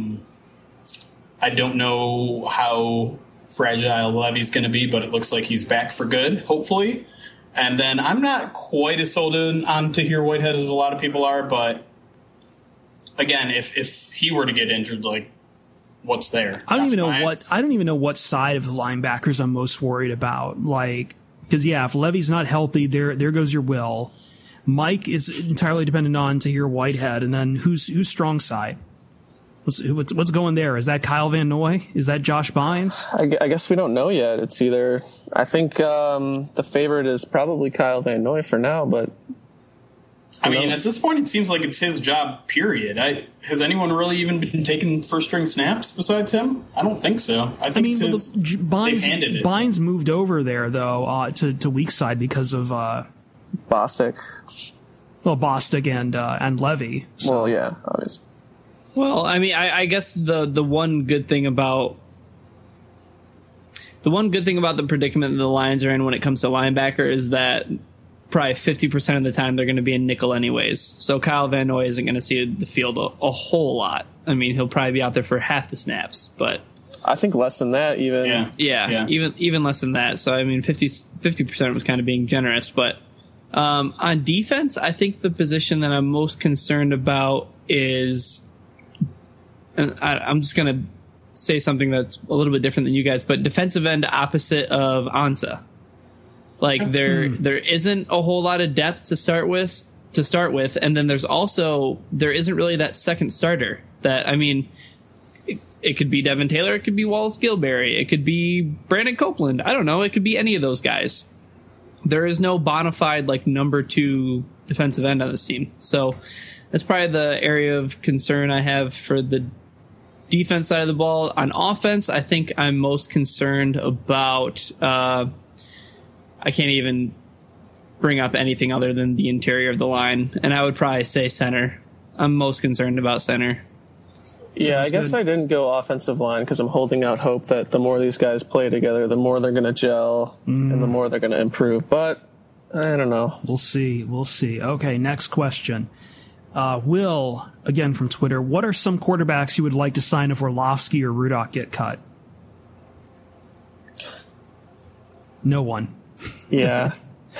I don't know how fragile Levy's going to be, but it looks like he's back for good, hopefully. And then I'm not quite as sold on Tahir Whitehead as a lot of people are, but again, if he were to get injured, what's there? I don't even know what side of the linebackers I'm most worried about. Because if Levy's not healthy, there goes your will. Mike is entirely dependent on Tahir Whitehead, and then who's strong side? What's going there? Is that Kyle Van Noy? Is that Josh Bynes? I guess we don't know yet. It's either I think the favorite is probably Kyle Van Noy for now, but I mean, at this point, it seems like it's his job. Period. Has anyone really even been taking first string snaps besides him? I don't think so. I think it's his. Bynes moved over there though to weak side because of. Bostic. Well, Bostic and Levy. So. Well, yeah, obviously. Well, I mean, I guess the one good thing about the predicament the Lions are in when it comes to linebacker is that probably 50% of the time they're going to be in nickel anyways. So Kyle Van Noy isn't going to see the field a whole lot. I mean, he'll probably be out there for half the snaps, but I think less than that even. Yeah. Even less than that. So I mean, 50% was kind of being generous, but. On defense, I think the position that I'm most concerned about is, and I'm just going to say something that's a little bit different than you guys, but defensive end opposite of Ansah. There isn't a whole lot of depth to start with, and then there isn't really that second starter. That I mean, it could be Devin Taylor, it could be Wallace Gilberry, it could be Brandon Copeland. I don't know, it could be any of those guys. There is no bona fide number 2 defensive end on this team. So that's probably the area of concern I have for the defense side of the ball. On offense, I think I'm most concerned about I can't even bring up anything other than the interior of the line. And I would probably say center. I'm most concerned about center. Yeah, I guess I didn't go offensive line because I'm holding out hope that the more these guys play together, the more they're going to gel and the more they're going to improve. But I don't know. We'll see. Okay, next question. Will, again from Twitter, what are some quarterbacks you would like to sign if Orlovsky or Rudock get cut? No one. Yeah.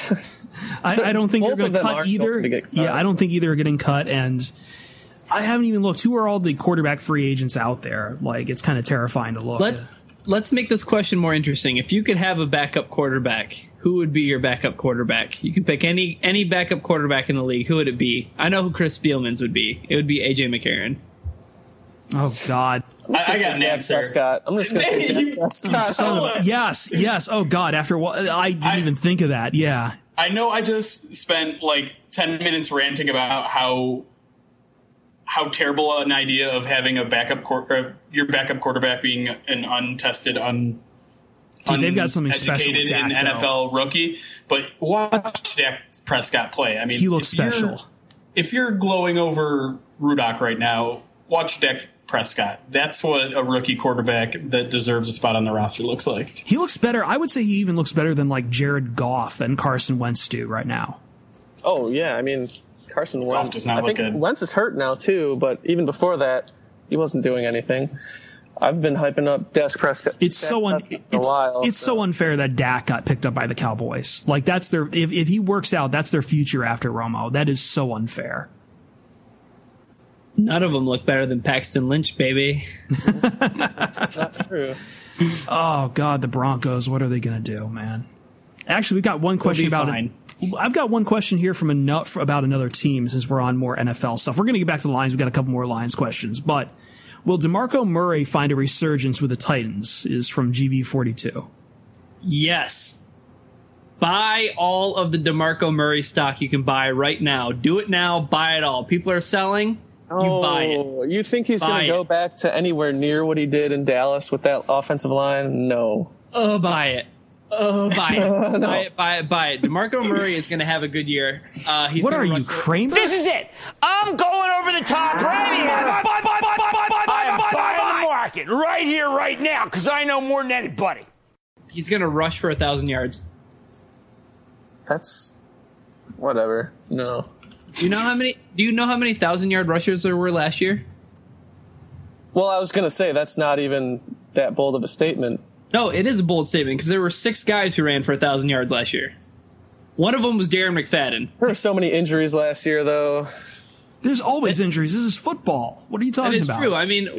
I don't think they're going to cut either. Yeah, I don't think either are getting cut, and I haven't even looked. Who are all the quarterback free agents out there? Like, it's kind of terrifying to look. Let's make this question more interesting. If you could have a backup quarterback, who would be your backup quarterback? You can pick any backup quarterback in the league. Who would it be? I know who Chris Spielman's would be. It would be AJ McCarron. Oh, God. I got an answer. Prescott. I'm just going to say Prescott. Yes. Oh, God. After what? I didn't even think of that. Yeah. I know I just spent like 10 minutes ranting about how terrible an idea of having a your backup quarterback being an untested, they've got something special with uneducated Dak, in NFL rookie. But watch Dak Prescott play. I mean, he looks special. If you're glowing over Rudock right now, watch Dak Prescott. That's what a rookie quarterback that deserves a spot on the roster looks like. He looks better. I would say he even looks better than like Jared Goff and Carson Wentz do right now. Oh, yeah. I mean, Carson Wentz does not look good. Wentz is hurt now, too, but even before that, he wasn't doing anything. I've been hyping up Dak Prescott. It's so unfair that Dak got picked up by the Cowboys. Like, that's their if he works out, that's their future after Romo. That is so unfair. None of them look better than Paxton Lynch, baby. That's not true. Oh, God, the Broncos. What are they going to do, man? Actually, we've got one question about it. I've got one question here about another team since we're on more NFL stuff. We're going to get back to the Lions. We've got a couple more Lions questions. But will DeMarco Murray find a resurgence with the Titans? Is from GB42. Yes. Buy all of the DeMarco Murray stock you can buy right now. Do it now. Buy it all. People are selling. You buy it. You think he's going to go back to anywhere near what he did in Dallas with that offensive line? No. Buy it. Buy it. No. Buy it. DeMarco Murray is going to have a good year. What are you, Kramer? This is it. I'm going over the top right here. Buy the market right here, right now, because I know more than anybody. He's going to rush for 1,000 yards. That's whatever. No. Do you know how many 1,000-yard rushers there were last year? Well, I was going to say that's not even that bold of a statement. No, it is a bold statement because there were 6 guys who ran for 1,000 yards last year. One of them was Darren McFadden. There were so many injuries last year, though. There's always injuries. This is football. What are you talking about? That is true. I mean,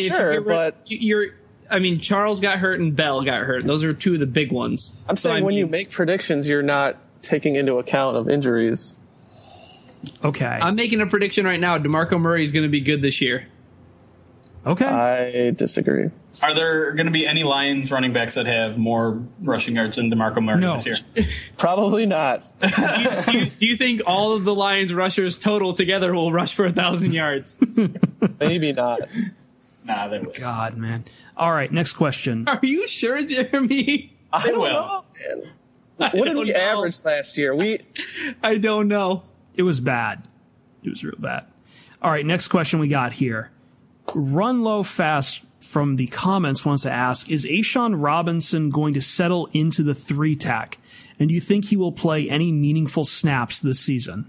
sure, Charles got hurt and Bell got hurt. Those are 2 of the big ones. I'm saying when you make predictions, you're not taking into account of injuries. Okay. I'm making a prediction right now. DeMarco Murray is going to be good this year. Okay. I disagree. Are there going to be any Lions running backs that have more rushing yards than DeMarco Murray this year? Probably not. Do you think all of the Lions rushers total together will rush for 1,000 yards? Maybe not. Nah, they will. God, man. All right, next question. Are you sure, Jeremy? I don't know, man. What did we average last year? I don't know. It was bad. It was real bad. All right, next question we got here. Run Low Fast from the comments wants to ask, is A'Shawn Robinson going to settle into the 3-tech? And do you think he will play any meaningful snaps this season?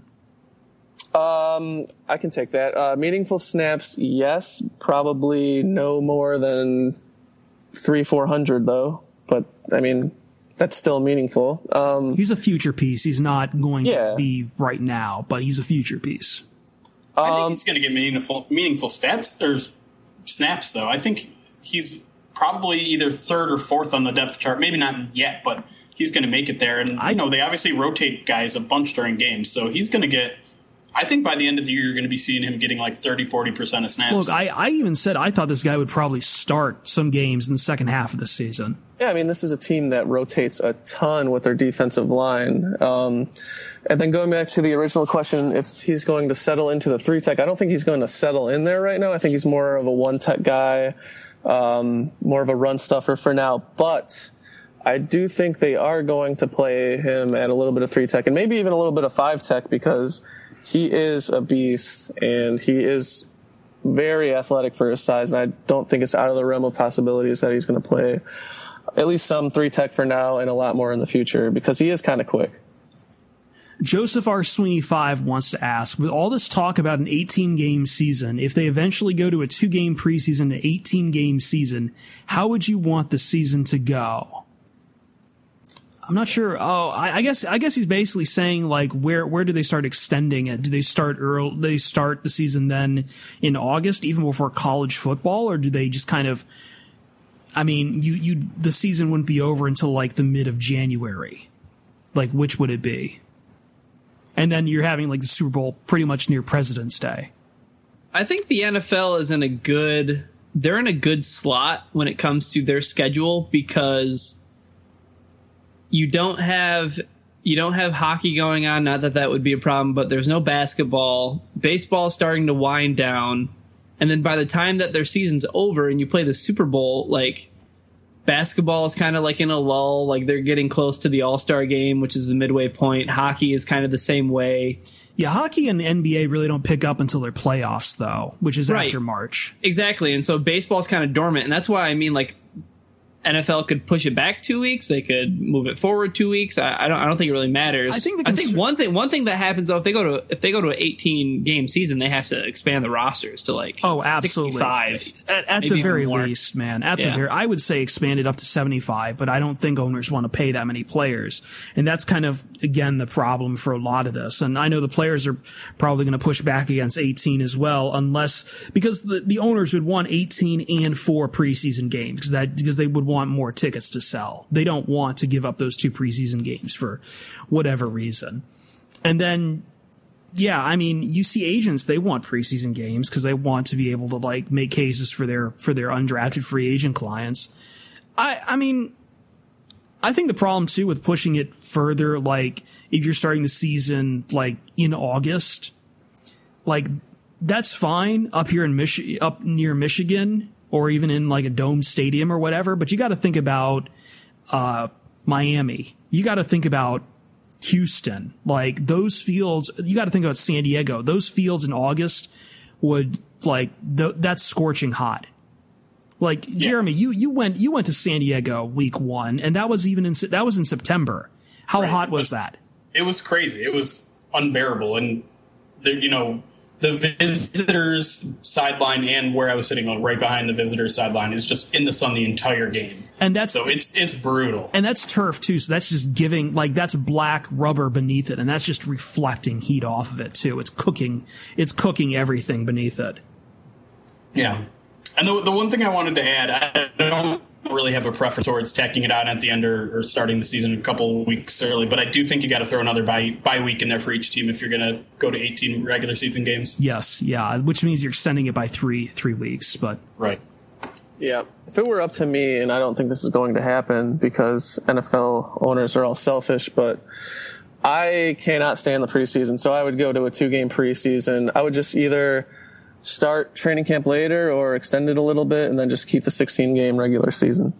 I can take that. Meaningful snaps, yes. Probably no more than 300-400, though. But, I mean, that's still meaningful. He's a future piece. He's not going to be right now, but he's a future piece. I think he's going to get meaningful snaps, though. I think he's probably either 3rd or 4th on the depth chart. Maybe not yet, but he's going to make it there. And, they obviously rotate guys a bunch during games, so he's going to get – I think by the end of the year, you're going to be seeing him getting like 30-40% of snaps. Look, I even said I thought this guy would probably start some games in the second half of the season. Yeah, I mean, this is a team that rotates a ton with their defensive line. And then going back to the original question, if he's going to settle into the 3-tech, I don't think he's going to settle in there right now. I think he's more of a 1-tech guy, more of a run stuffer for now. But I do think they are going to play him at a little bit of 3-tech and maybe even a little bit of 5-tech because he is a beast and he is very athletic for his size. And I don't think it's out of the realm of possibilities that he's going to play at least some 3-tech for now and a lot more in the future because he is kind of quick. Joseph R. Sweeney 5 wants to ask, with all this talk about an 18-game season, if they eventually go to a 2-game preseason, an 18-game season, how would you want the season to go? I'm not sure. Oh, I guess he's basically saying, like, where do they start extending it? Do they start early? Do they start the season then in August, even before college football, or do they just kind of? I mean, the season wouldn't be over until like the mid of January. Like, which would it be? And then you're having like the Super Bowl pretty much near President's Day. I think the NFL is they're in a good slot when it comes to their schedule because you don't have hockey going on. Not that that would be a problem, but there's no basketball. Baseball is starting to wind down. And then by the time that their season's over and you play the Super Bowl, like basketball is kind of like in a lull. Like they're getting close to the All-Star game, which is the midway point. Hockey is kind of the same way. Yeah, hockey and the NBA really don't pick up until their playoffs, though, which is after March. Exactly. And so baseball is kind of dormant. And that's why, I mean, like, NFL could push it back 2 weeks. They could move it forward 2 weeks. I don't think it really matters. I think one thing that happens though, if they go to an 18-game season, they have to expand the rosters to like absolutely 65 at the very least, man. I would say expand it up to 75, but I don't think owners want to pay that many players, and that's kind of again the problem for a lot of this. And I know the players are probably going to push back against 18 as well, because the owners would want 18 and 4 preseason games because they would want more tickets to sell. They don't want to give up those 2 preseason games for whatever reason. And then, yeah, I mean, you see agents, they want preseason games because they want to be able to like make cases for their undrafted free agent clients. I mean, I think the problem too with pushing it further, like if you're starting the season like in August, like that's fine up here in up near Michigan, or even in like a dome stadium or whatever. But you got to think about Miami. You got to think about Houston. Like those fields, you got to think about San Diego. Those fields in August would like that's scorching hot. Like Jeremy, you went to San Diego week 1, and that was in September. How hot was that? It was crazy. It was unbearable, and the visitors' sideline and where I was sitting, like right behind the visitors' sideline, is just in the sun the entire game. And it's brutal. And that's turf too, so that's just giving that's black rubber beneath it, and that's just reflecting heat off of it too. It's cooking everything beneath it. Yeah. And the one thing I wanted to add, I don't really have a preference towards tacking it out at the end or starting the season a couple weeks early, but I do think you got to throw another bye week in there for each team if you're going to go to 18 regular season games. Yes, yeah, which means you're extending it by three weeks. But right, yeah. If it were up to me, and I don't think this is going to happen because NFL owners are all selfish, but I cannot stand the preseason, so I would go to a 2-game preseason. I would just either start training camp later or extend it a little bit and then just keep the 16-game regular season.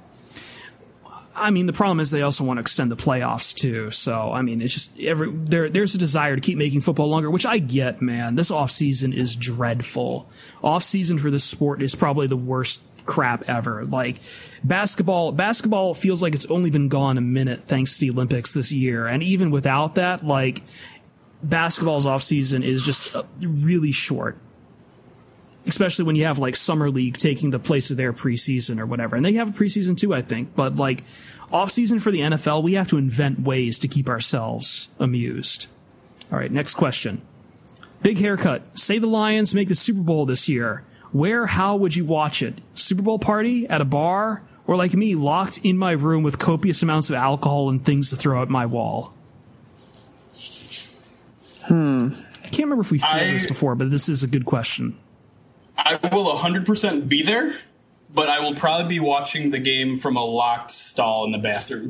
I mean, the problem is they also want to extend the playoffs too. So, I mean, it's just there's a desire to keep making football longer, which I get, man. This offseason is dreadful. Offseason for this sport is probably the worst crap ever. Like basketball feels like it's only been gone a minute thanks to the Olympics this year. And even without that, like basketball's offseason is just really short. Especially when you have like summer league taking the place of their preseason or whatever. And they have a preseason too, I think. But like off season for the NFL, we have to invent ways to keep ourselves amused. All right, next question. Big haircut. Say the Lions make the Super Bowl this year. How would you watch it? Super Bowl party at a bar, or like me, locked in my room with copious amounts of alcohol and things to throw at my wall? I can't remember if we fielded this before, but this is a good question. I will 100% be there, but I will probably be watching the game from a locked stall in the bathroom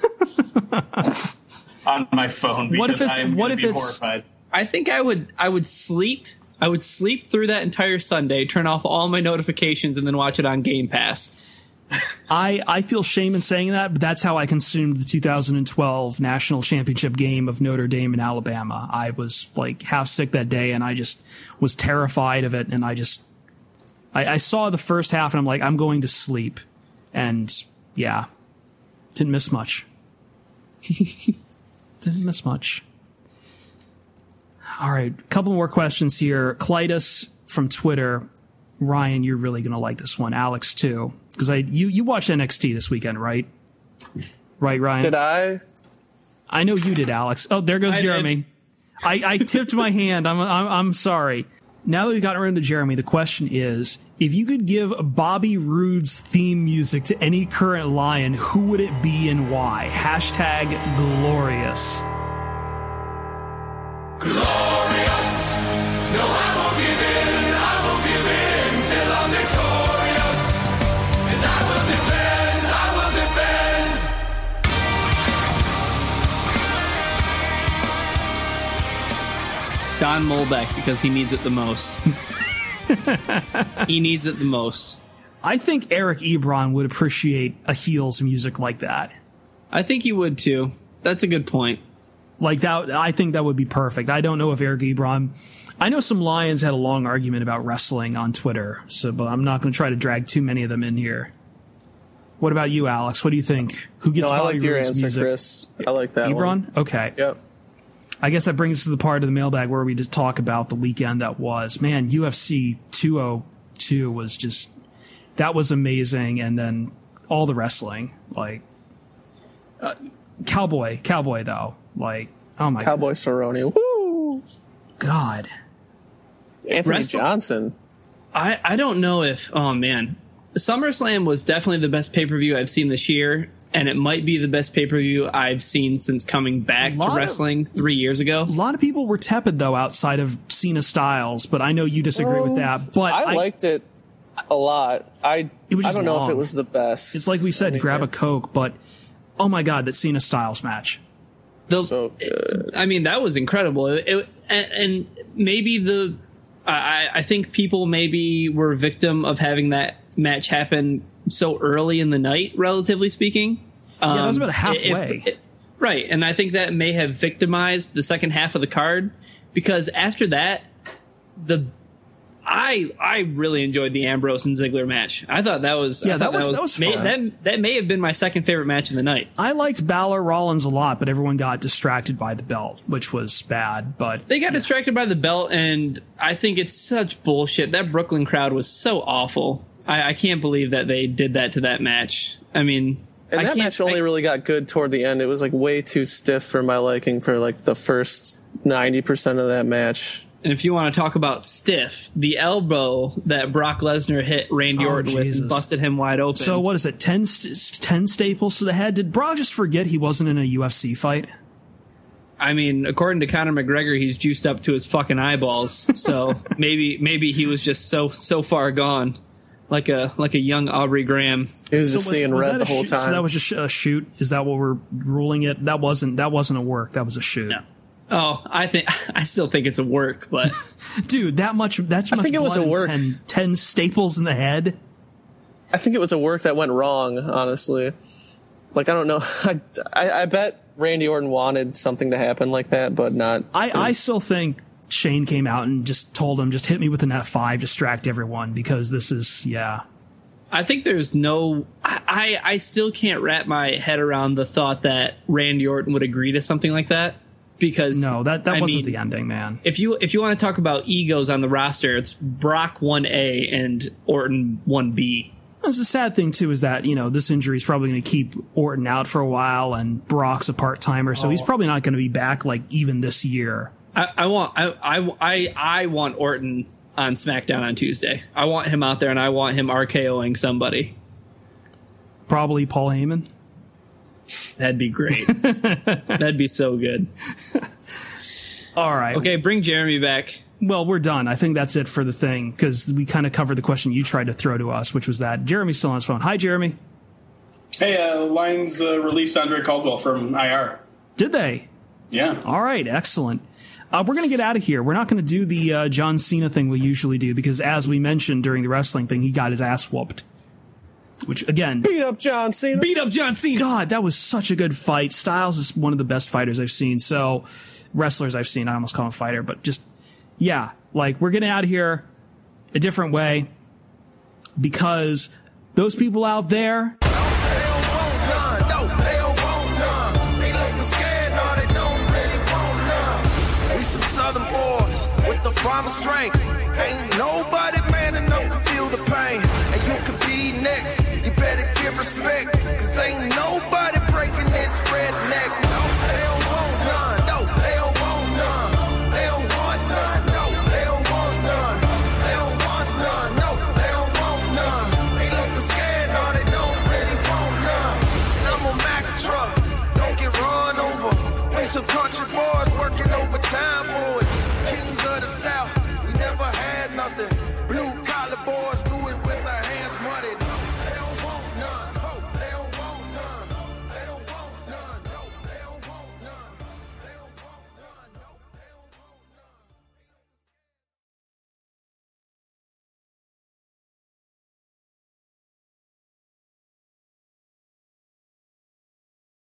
on my phone because I'm going to be horrified. I think I would sleep. I would sleep through that entire Sunday, turn off all my notifications, and then watch it on Game Pass. I feel shame in saying that, but that's how I consumed the 2012 national championship game of Notre Dame and Alabama. I was like half sick that day, and I just was terrified of it, and I saw the first half, and I'm like, I'm going to sleep. And, yeah, didn't miss much. Didn't miss much. All right, a couple more questions here. Clytus from Twitter. Ryan, you're really going to like this one. Alex, too. Because you watched NXT this weekend, right? Right, Ryan? Did I? I know you did, Alex. Oh, there goes Jeremy. I tipped my hand. I'm sorry. Now that we've gotten around to Jeremy, the question is, if you could give Bobby Roode's theme music to any current Lion, who would it be and why? Hashtag glorious. Glorious. No, I won't give in. I won't give in till I'm victorious. And I will defend. Don Molbeck, because he needs it the most. He needs it the most. I think Eric Ebron would appreciate a heel's music like that. I think he would too. That's a good point. Like that, I think that would be perfect. I don't know if Eric Ebron. I know some Lions had a long argument about wrestling on Twitter, but I'm not going to try to drag too many of them in here. What about you, Alex? What do you think? Who gets Bobby Roode's music? I like your answer, music? Chris. I like that Ebron? one. Okay. Yep. I guess that brings us to the part of the mailbag where we just talk about the weekend that was. Man, UFC 202 was just, that was amazing. And then all the wrestling, like, Cowboy though, like, oh my Cowboy Cerrone. Woo! God. Anthony Johnson. I don't know if, oh man. SummerSlam was definitely the best pay-per-view I've seen this year. And it might be the best pay-per-view I've seen since coming back to wrestling 3 years ago. A lot of people were tepid, though, outside of Cena Styles, but I know you disagree with that. But I liked it a lot. I don't know long. if it was the best. It's like we said, grab a Coke, but oh my God, that Cena Styles match. So good. I mean, that was incredible. And maybe I think people maybe were victim of having that match happen so early in the night, relatively speaking. Yeah, that was about halfway. Right, and I think that may have victimized the second half of the card, because after that, I really enjoyed the Ambrose and Ziggler match. I thought that was that was fun. That may have been my second favorite match of the night. I liked Balor Rollins a lot, but everyone got distracted by the belt, which was bad. But they got distracted by the belt, and I think it's such bullshit. That Brooklyn crowd was so awful. I can't believe that they did that to that match. I mean, and that match only really got good toward the end. It was like way too stiff for my liking for like the first 90% of that match. And if you want to talk about stiff, the elbow that Brock Lesnar hit Randy Orton with and busted him wide open. So what is it, 10 staples to the head? Did Brock just forget he wasn't in a UFC fight? I mean, according to Conor McGregor, he's juiced up to his fucking eyeballs. So maybe he was just so far gone. Like a young Aubrey Graham. He was just seeing red the whole time. So that was just a shoot? Is that what we're ruling it? That wasn't a work. That was a shoot. No. Oh, I still think it's a work, but dude, that much. I think it was a work. 10 staples in the head. I think it was a work that went wrong. Honestly, like I don't know. I bet Randy Orton wanted something to happen like that, but not. I still think Shane came out and just told him, just hit me with an F5, distract everyone, because this is, yeah. I think there's no... I still can't wrap my head around the thought that Randy Orton would agree to something like that, because... No, that wasn't the ending, man. If you want to talk about egos on the roster, it's Brock 1A and Orton 1B. The sad thing, too, is that, this injury is probably going to keep Orton out for a while, and Brock's a part-timer, so he's probably not going to be back, like, even this year. I want Orton on SmackDown on Tuesday. I want him out there, and I want him RKOing somebody. Probably Paul Heyman. That'd be great. That'd be so good. All right. Okay, bring Jeremy back. Well, we're done. I think that's it for the thing, because we kind of covered the question you tried to throw to us, which was that Jeremy's still on his phone. Hi, Jeremy. Hey, Lions released Andre Caldwell from IR. Did they? Yeah. All right, excellent. We're going to get out of here. We're not going to do the John Cena thing we usually do, because as we mentioned during the wrestling thing, he got his ass whooped. Which, again... Beat up John Cena! Beat up John Cena! God, that was such a good fight. Styles is one of the best fighters I've seen. So, wrestlers I've seen. I almost call him a fighter, but just... Yeah, like, we're getting out of here a different way, because those people out there... Southern boys. promise strength. Ain't nobody man enough to feel the pain. And you could be next, you better give respect. Cause ain't nobody breaking this redneck. No, they don't want none. No, they don't want none. They don't want none. No, they don't want none. They don't want none. No, they don't want none. They looking scared, no, they don't really want none. And I'm a Mack truck, don't get run over. We some country boys working overtime, boys. Kings of the South, we never had nothing. Blue collar boys